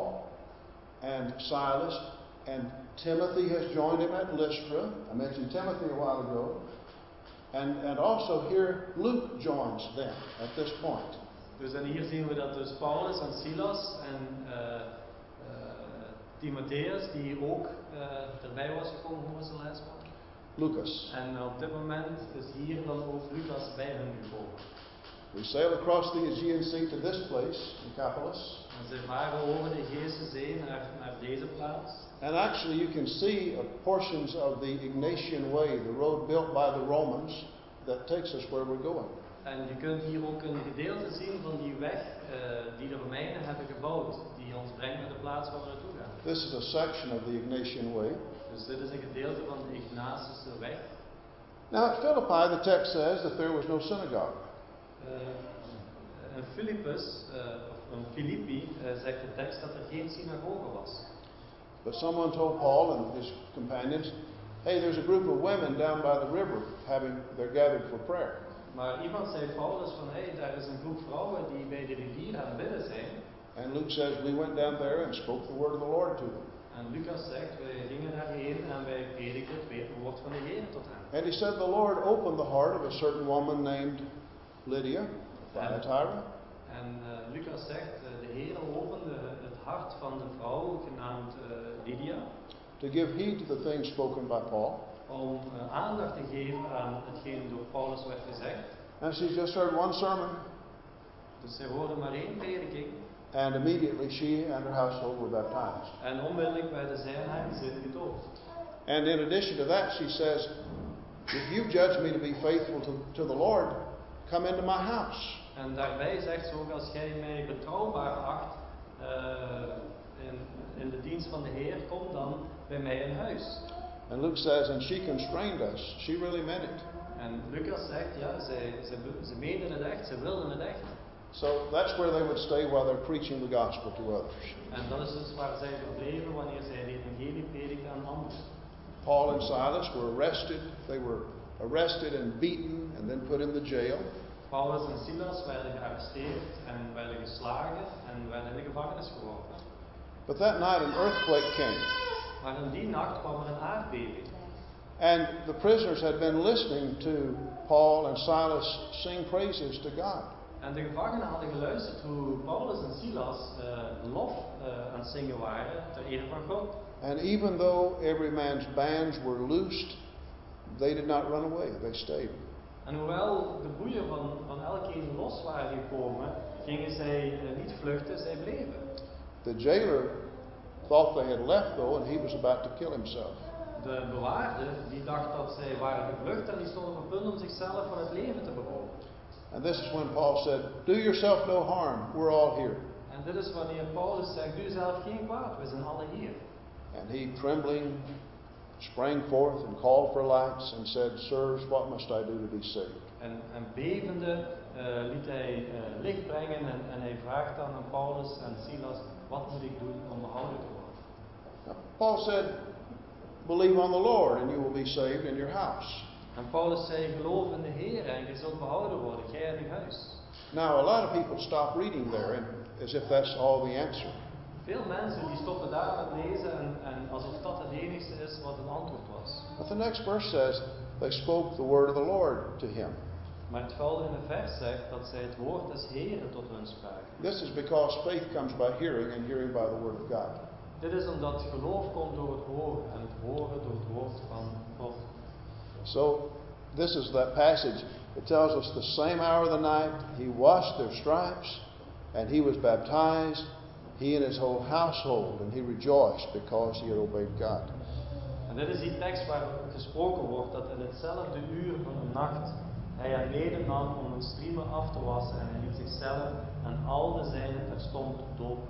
and Silas and Timothy has joined him at Lystra. I mentioned Timothy a while ago. And also here Luke joins them at this point. Dus en hier zien we dat dus Paulus en Silas en Timotheus, die ook erbij was gekomen, hoe was de laatste man? Lucas. En op dit moment is hier dan ook Lucas bij hen gekomen. We sail across the Aegean Sea to this place, Nicopolis. En ze varen over de Egeïsche Zee naar deze plaats. And actually you can see portions of the Ignatian Way, the road built by the Romans that takes us where we're going. En je kunt hier ook een gedeelte zien van die weg die de Romeinen hebben gebouwd, die ons brengt naar de plaats waar we naartoe gaan. This is a section of the Ignatian Way. Dus dit is een gedeelte van de Ignatische weg. Now at Philippi the text says that there was no synagogue. In Filippi zegt de tekst dat er geen synagoge was. But someone told Paul and his companions, hey, there's a group of women down by the river they're gathered for prayer. Maar iemand zei Paulus van, daar is een groep vrouwen die bij de rivier aan het bidden zijn. And Luke says we went down there and spoke the word of the Lord to them. En Lucas zegt, wij gingen daarheen en wij predikten het woord van de Heer tot hen. And he said the Lord opened the heart of a certain woman named Lydia, Thyatira. En Lucas zegt, de Heer opende het hart van de vrouw genaamd Lydia. To give heed to the things spoken by Paul. Om aandacht te geven aan hetgeen door Paulus werd gezegd. And she just heard one sermon. Dus zij hoorde maar één prediking. And immediately she and her household were baptized. En onmiddellijk werden zij en haar gezin gedoopt. And in addition to that, she says, if you judge me to be faithful to the Lord, come into my house. En daarbij zegt ze ook, als jij mij betrouwbaar acht in de dienst van de Heer, kom dan bij mij in huis. And Luke says, and she constrained us. She really meant it. En Lucas zegt, ja, ze meenden het echt, ze wilden het echt. So that's where they would stay while they're preaching the gospel to others. En dat is dus waar zij verbleven wanneer zij het evangelie predikten aan anderen. Paul and Silas were arrested. They were arrested and beaten and then put in the jail. Paulus en Silas werden gearresteerd en werden geslagen en werden in de gevangenis geworpen. But that night an earthquake came. Maar in die nacht kwam er een aardbeving. And the prisoners had been listening to Paul and Silas sing praises to God. En de gevangenen hadden geluisterd hoe Paulus en Silas lof aan het zingen waren ter ere van God. And even though every man's bands were loosed, they did not run away. They stayed. En hoewel de boeien van elkeen los waren gekomen, gingen zij niet vluchten, zij bleven. The jailer thought they had left though, and he was about to kill himself. De bewaarder die dacht dat zij waren gevlucht en die stond op het punt om zichzelf van het leven te beroven. And this is when Paul said, "Do yourself no harm. We're all here." En dit is wanneer Paulus zegt, doe zelf geen kwaad, we zijn alle hier. And he, trembling, sprang forth and called for lights and said, "Sirs, what must I do to be saved?" En bevende liet hij licht brengen en hij vraagt dan aan Paulus en Silas, wat moet ik doen om behouden te worden? Now, Paul said, "Believe on the Lord and you will be saved in your house." En Paulus zei, geloof in de Heer en je zult behouden worden, jij en je huis. Now, a lot of people stop reading there as if that's all the answer. Veel mensen die stoppen daar met lezen en alsof dat het enigste is wat het antwoord was. But the next verse says, they spoke the word of the Lord to him. Maar het volgende vers zegt dat zij het woord des Heeren tot hun spraken. This is because faith comes by hearing and hearing by the word of God. Dit is omdat geloof komt door het horen en het horen door het woord van God. So, this is that passage. It tells us the same hour of the night, he washed their stripes, and he was baptized, he and his whole household, and he rejoiced because he had obeyed God. En dit is die tekst waar gesproken wordt dat in hetzelfde uur van de nacht hij hen medernam om hun striemen af te wassen en hij liet zichzelf en al de zijnen terstond dopen.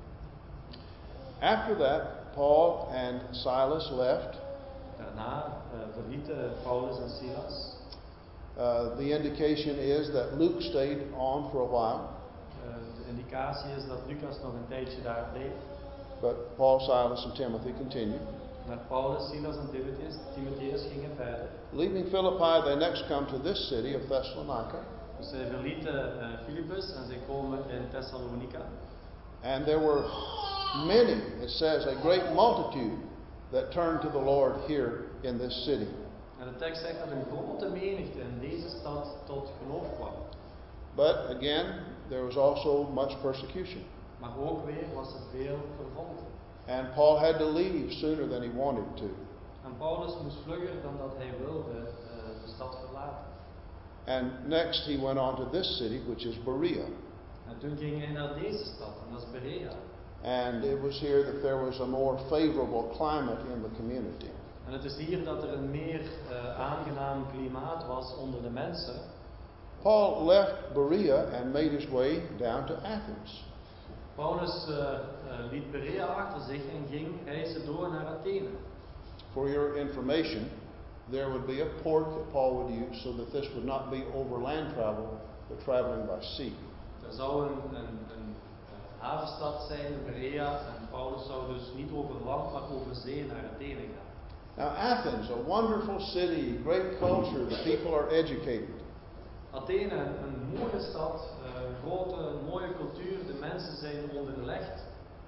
After that, Paul and Silas left. Daarna verlieten Paulus en Silas. The indication is that Luke stayed on for a while, De indicatie is dat Lucas nog een tijdje daar bleef. but Paul, Silas, and Timothy continued. Maar Paulus, Silas en Timotheus gingen verder. Leaving Philippi, they next come to this city of Thessalonica, Dus zij verlieten Philippus en zij komen in Thessalonica. and there were many, it says, a great multitude that turned to the Lord here in this city. En de tekst zegt dat een grote menigte in deze stad tot geloof kwam. But again, there was also much persecution. Maar ook weer was er veel vervolging. And Paul had to leave sooner than he wanted to. En Paulus moest vlugger dan dat hij wilde de stad verlaten. And next he went on to this city, which is Berea. En toen ging hij naar deze stad, en dat is Berea. And it was here that there was a more favorable climate in the community. En het is hier dat er een meer aangenaam klimaat was onder de mensen. Paul left Berea and made his way down to Athens. Paulus liet Berea achter zich en ging reizen door naar Athene. For your information, there would be a port that Paul would use so that this would not be overland travel, but traveling by sea. Er zou een havenstad zijn, Berea, en Paulus zou dus niet over land, maar over zee naar Athene gaan. Now, Athens, a wonderful city, great culture, the people are educated. Athene, een mooie stad, grote, mooie cultuur, de mensen zijn onderlegd.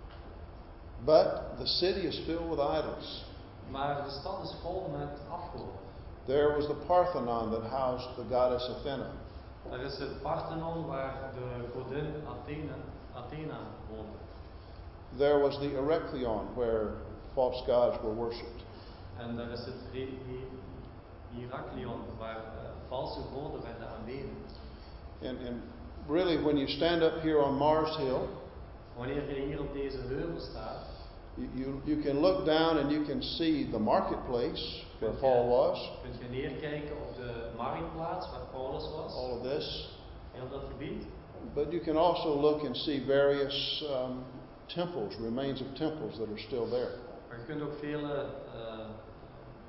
But the city is filled with idols. Maar de stad is vol met afgoden. There was the Parthenon that housed the goddess Athena. Er is het Parthenon waar de godin Athena woonde. There was the Erechtheion where false gods were worshipped. En daar is het Heraklion waar valse goden werden aanbeden. And really, when you stand up here on Mars Hill, Wanneer je hier op deze heuvel staat, you can look down and you can see the marketplace where Paul was. Kunt je neerkijken op de marktplaats waar Paulus was. All of this. Heel dat gebied. But you can also look and see various temples, remains of temples that are still there. Maar je kunt ook vele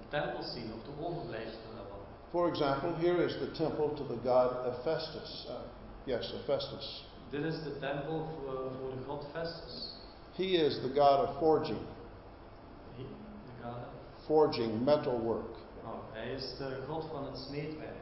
tempels zien, of de overblijfselen daarvan. For example, here is the temple to the god Hephaestus. Hephaestus. Dit is de tempel voor de god Festus. He is the god of forging. De god. Forging, metalwork. Hij is de god van het smeedwerk.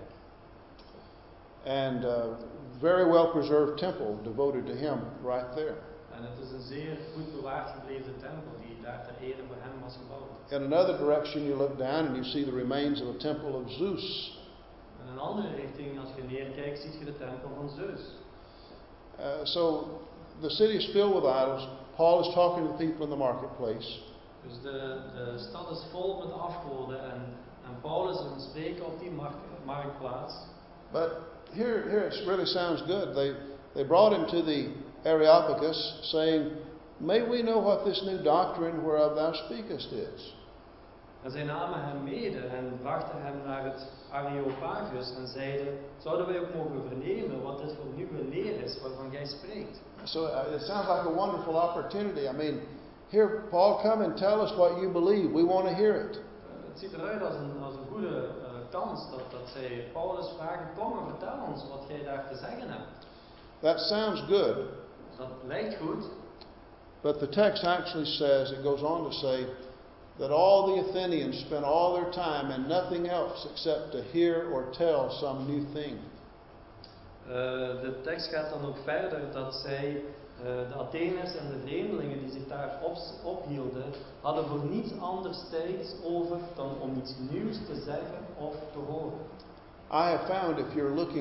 And very well preserved temple devoted to him right there. En het is een zeer goed bewaard gebleven tempel die daar ter ere voor hem was gebouwd. In another direction, you look down and you see the remains of a temple of Zeus. In een andere richting, als je neerkijkt, zie je de tempel van Zeus. So the city is filled with idols. Paul is talking to the people in the marketplace. Dus de stad is vol met afgoden en Paulus is aan het spreken op die marktplaats. But here it really sounds good. They brought him to the Areopagus, saying, "May we know what this new doctrine whereof thou speakest is." En zij namen hem mede en brachten hem naar het Areopagus en zeiden: zouden wij ook mogen vernemen wat dit voor nieuwe leer is waarvan jij spreekt? So it sounds like a wonderful opportunity. I mean, here, Paul, come and tell us what you believe. We want to hear it. Het ziet eruit als een goede kans dat zij Paulus vragen: kom en vertel ons wat jij daar te zeggen hebt. That sounds good. Dat lijkt goed. But the text actually says, it goes on to say, that all the Athenians spent all their time and nothing else except to hear or tell some new thing. De tekst gaat dan ook verder dat zij, de Atheners en de vreemdelingen die zich daar ophielden, hadden voor niets anders tijd over dan om iets nieuws te zeggen of te horen. I have found if you're looking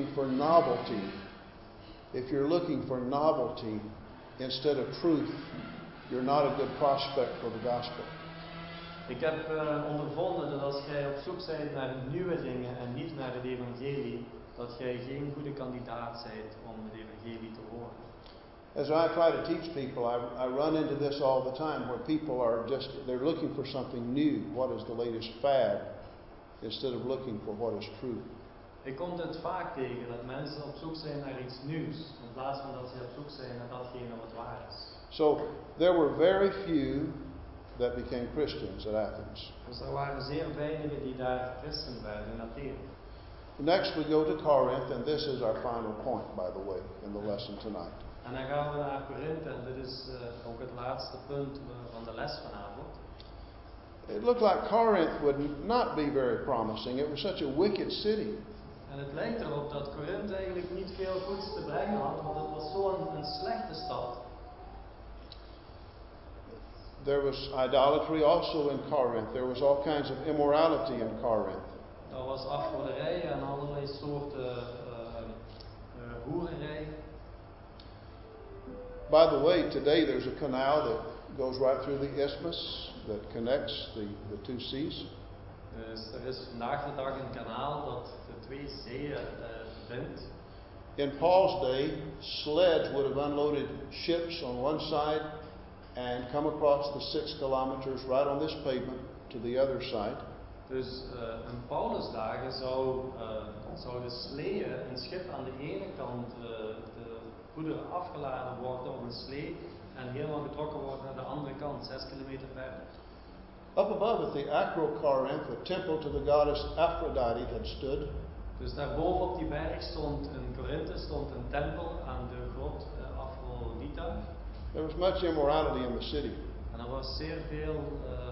for novelty instead of truth, you're not a good prospect for the gospel. Ik heb ondervonden dat als jij op zoek bent naar nieuwe dingen en niet naar het evangelie, dat jij geen goede kandidaat bent om het evangelie te horen. As I try to teach people, I run into this all the time, where people are they're looking for something new. What is the latest fad? Instead of looking for what is true. Ik kom dit vaak tegen, dat mensen op zoek zijn naar iets nieuws, in plaats van dat ze op zoek zijn naar datgene wat waar is. So there were very few that became Christians at Athens. Dus er waren zeer weinigen die daar christen werden in Athene. Next we go to Corinth, and this is our final point, by the way, in the lesson tonight. En dan gaan we naar Korinthe, en dit is ook het laatste punt van de les vanavond. It looked like Corinth would not be very promising. It was such a wicked city. En het lijkt erop dat Korinthe eigenlijk niet veel goeds te brengen had, want het was zo'n slechte stad. There was idolatry also in Corinth. There was all kinds of immorality in Corinth. Er was afgoderij en allerlei soorten hoererij. By the way, today there's a canal that goes right through the isthmus that connects the two seas. Dus er is vandaag de dag een kanaal dat de twee zeeën verbindt. In Paul's day, sleds would have unloaded ships on one side and come across the 6 kilometers right on this pavement to the other side. Dus in Paulus' dagen zouden sleeën, een schip aan de ene kant de goederen afgeladen worden op een slee en helemaal getrokken worden naar de andere kant, 6 kilometer verder. Up above at the Acrocorinth, a temple to the goddess Aphrodite had stood. Dus daarboven op die berg stond in Korinthe stond een tempel aan de god Aphrodita. There was much immorality in the city. En er was zeer veel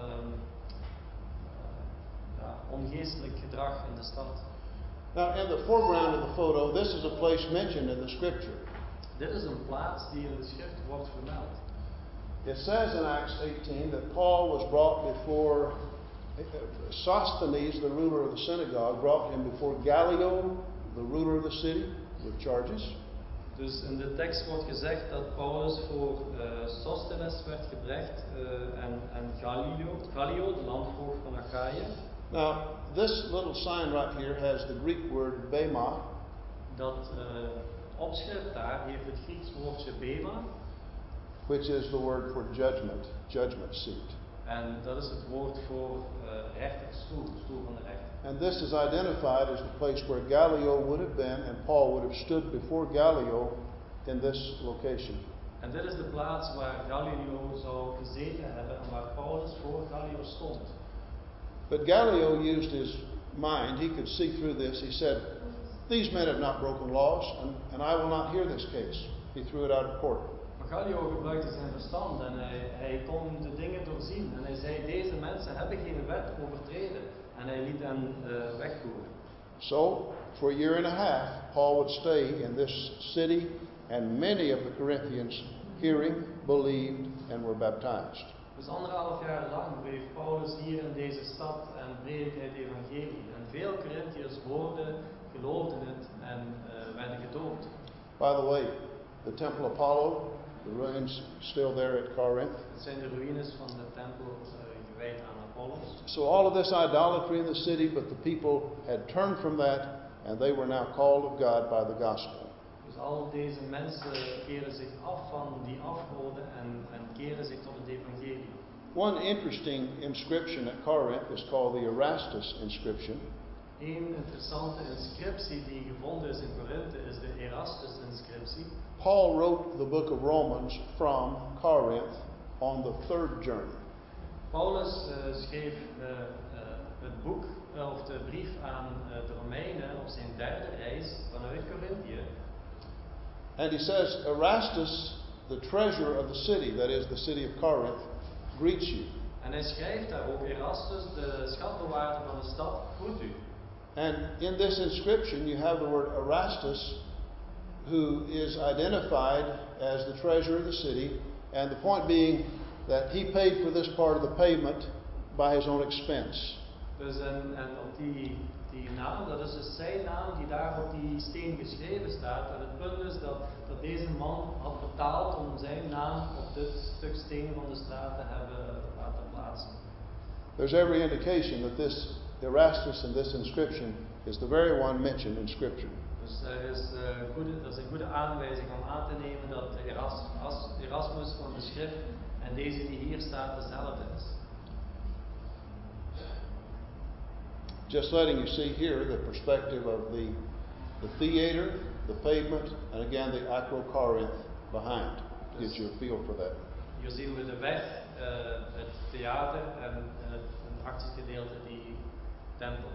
ongeestelijk gedrag in de stad. Now, in the foreground of the photo, this is a place mentioned in the scripture. Dit is een plaats die in de schrift wordt vermeld. It says in Acts 18 that Paul was brought before Sosthenes, the ruler of the synagogue, brought him before Gallio, the ruler of the city, with charges. Dus in de tekst wordt gezegd dat Paulus voor Sosthenes werd gebracht en Gallio, de landvoogd van Achaïe. Now, this little sign right here has the Greek word bema. Dat opschrift daar heeft het Grieks woordje bema. Which is the word for judgment seat. En dat is het woord voor rechterstoel, stoel van de rechter. And this is identified as the place where Gallio would have been, and Paul would have stood before Gallio in this location. En dit is de plaats waar Gallio zou gezeten hebben en waar Paulus voor Gallio stond. But Gallio used his mind. He could see through this. He said, these men have not broken laws, and I will not hear this case. He threw it out of court. Maar Gallio gebruikte zijn verstand en hij kon de dingen doorzien. En hij zei, deze mensen hebben geen wet overtreden. En hij liet hen wegvoeren. So, for a year and a half, Paul would stay in this city, and many of the Corinthians, hearing, believed, and were baptized. Dus 1,5 jaar lang bleef Paulus hier in deze stad en predikte het evangelie. En veel Corinthiërs hoorden, geloofden het en werden gedoopt. By the way, the Temple Apollo, the ruins still there at Corinth. Het zijn de ruïnes van de tempel gewijd aan Apollos. So all of this idolatry in the city, but the people had turned from that, and they were now called of God by the gospel. Dus al deze mensen keren zich af van die afgoden en keren zich tot het evangelie. One interesting inscription at Corinth is called the Erastus inscription. Een interessante inscriptie die gevonden is in Korinthe is de Erastus-inscriptie. Paul wrote the book of Romans from Corinth on the third journey. Paulus schreef het boek of de brief aan de Romeinen op zijn derde reis vanuit Korinthe. And he says, Erastus, the treasurer of the city, that is the city of Corinth, greets you. En hij schrijft daar ook, Erastus, de schatbewaarder van de stad, groet u. And in this inscription you have the word Erastus, who is identified as the treasurer of the city, and the point being that he paid for this part of the payment by his own expense. Dus en op die naam, dat is dus zijn naam die daar op die steen geschreven staat. En het punt is dat deze man had betaald om zijn naam op dit stuk steen van de straat te hebben laten plaatsen. There's every indication that this Erastus in this inscription is the very one mentioned in Scripture. Dus dat is een goede aanwijzing om aan te nemen dat de Erasmus van de schrift en deze die hier staat dezelfde is. Just letting you see here the perspective of the theater, the pavement, and again the Acrocorinth behind. Gives you a feel for that. Hier zien we de weg, het theater en het achtergedeelte die tempel.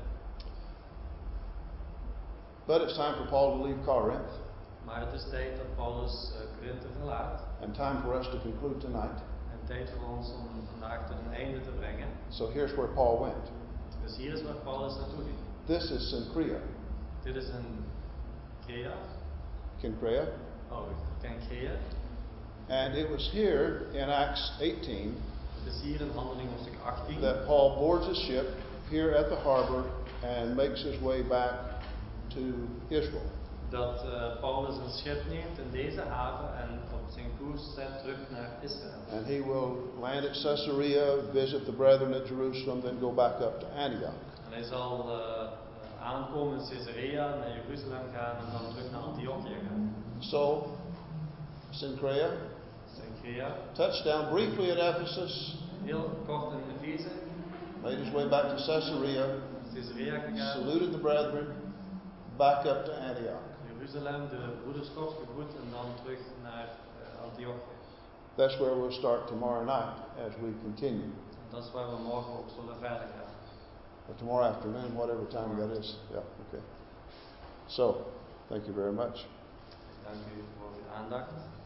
But it's time for Paul to leave Corinth. Maar het is tijd dat Paulus Korinthe verlaat. And time for us to conclude tonight. En tijd voor ons om vandaag tot een einde te brengen. So here's where Paul went. Dus hier is waar Paulus naartoe ging. This is Cenchrea. Dit is een Crea. Cenchrea. Oh, Cenchrea. And it was here in Acts 18 Het is hier in Handeling hoofdstuk 18 that Paul boards a ship here at the harbor and makes his way back to Israel. Dat Paulus een schip neemt in deze haven en op zijn koers zet terug naar Israël. And he will land at Caesarea, visit the brethren at Jerusalem, then go back up to Antioch. En hij zal aankomen in Caesarea, naar Jeruzalem gaan en dan terug naar Antiochië gaan. So, Cenchrea, touched down briefly at Ephesus, Heel kort in Efeze, made his way back to Caesarea, Caesarea gegaan, saluted the brethren, back up to Antioch. Jeruzalem, de broeders kort gegroet en dan terug naar Antiochië. That's where we'll start tomorrow night as we continue. En dat is waar we morgen ook zullen verder gaan. Or tomorrow afternoon, whatever time that is. Yeah, okay. So, thank you very much. Dank u voor uw aandacht.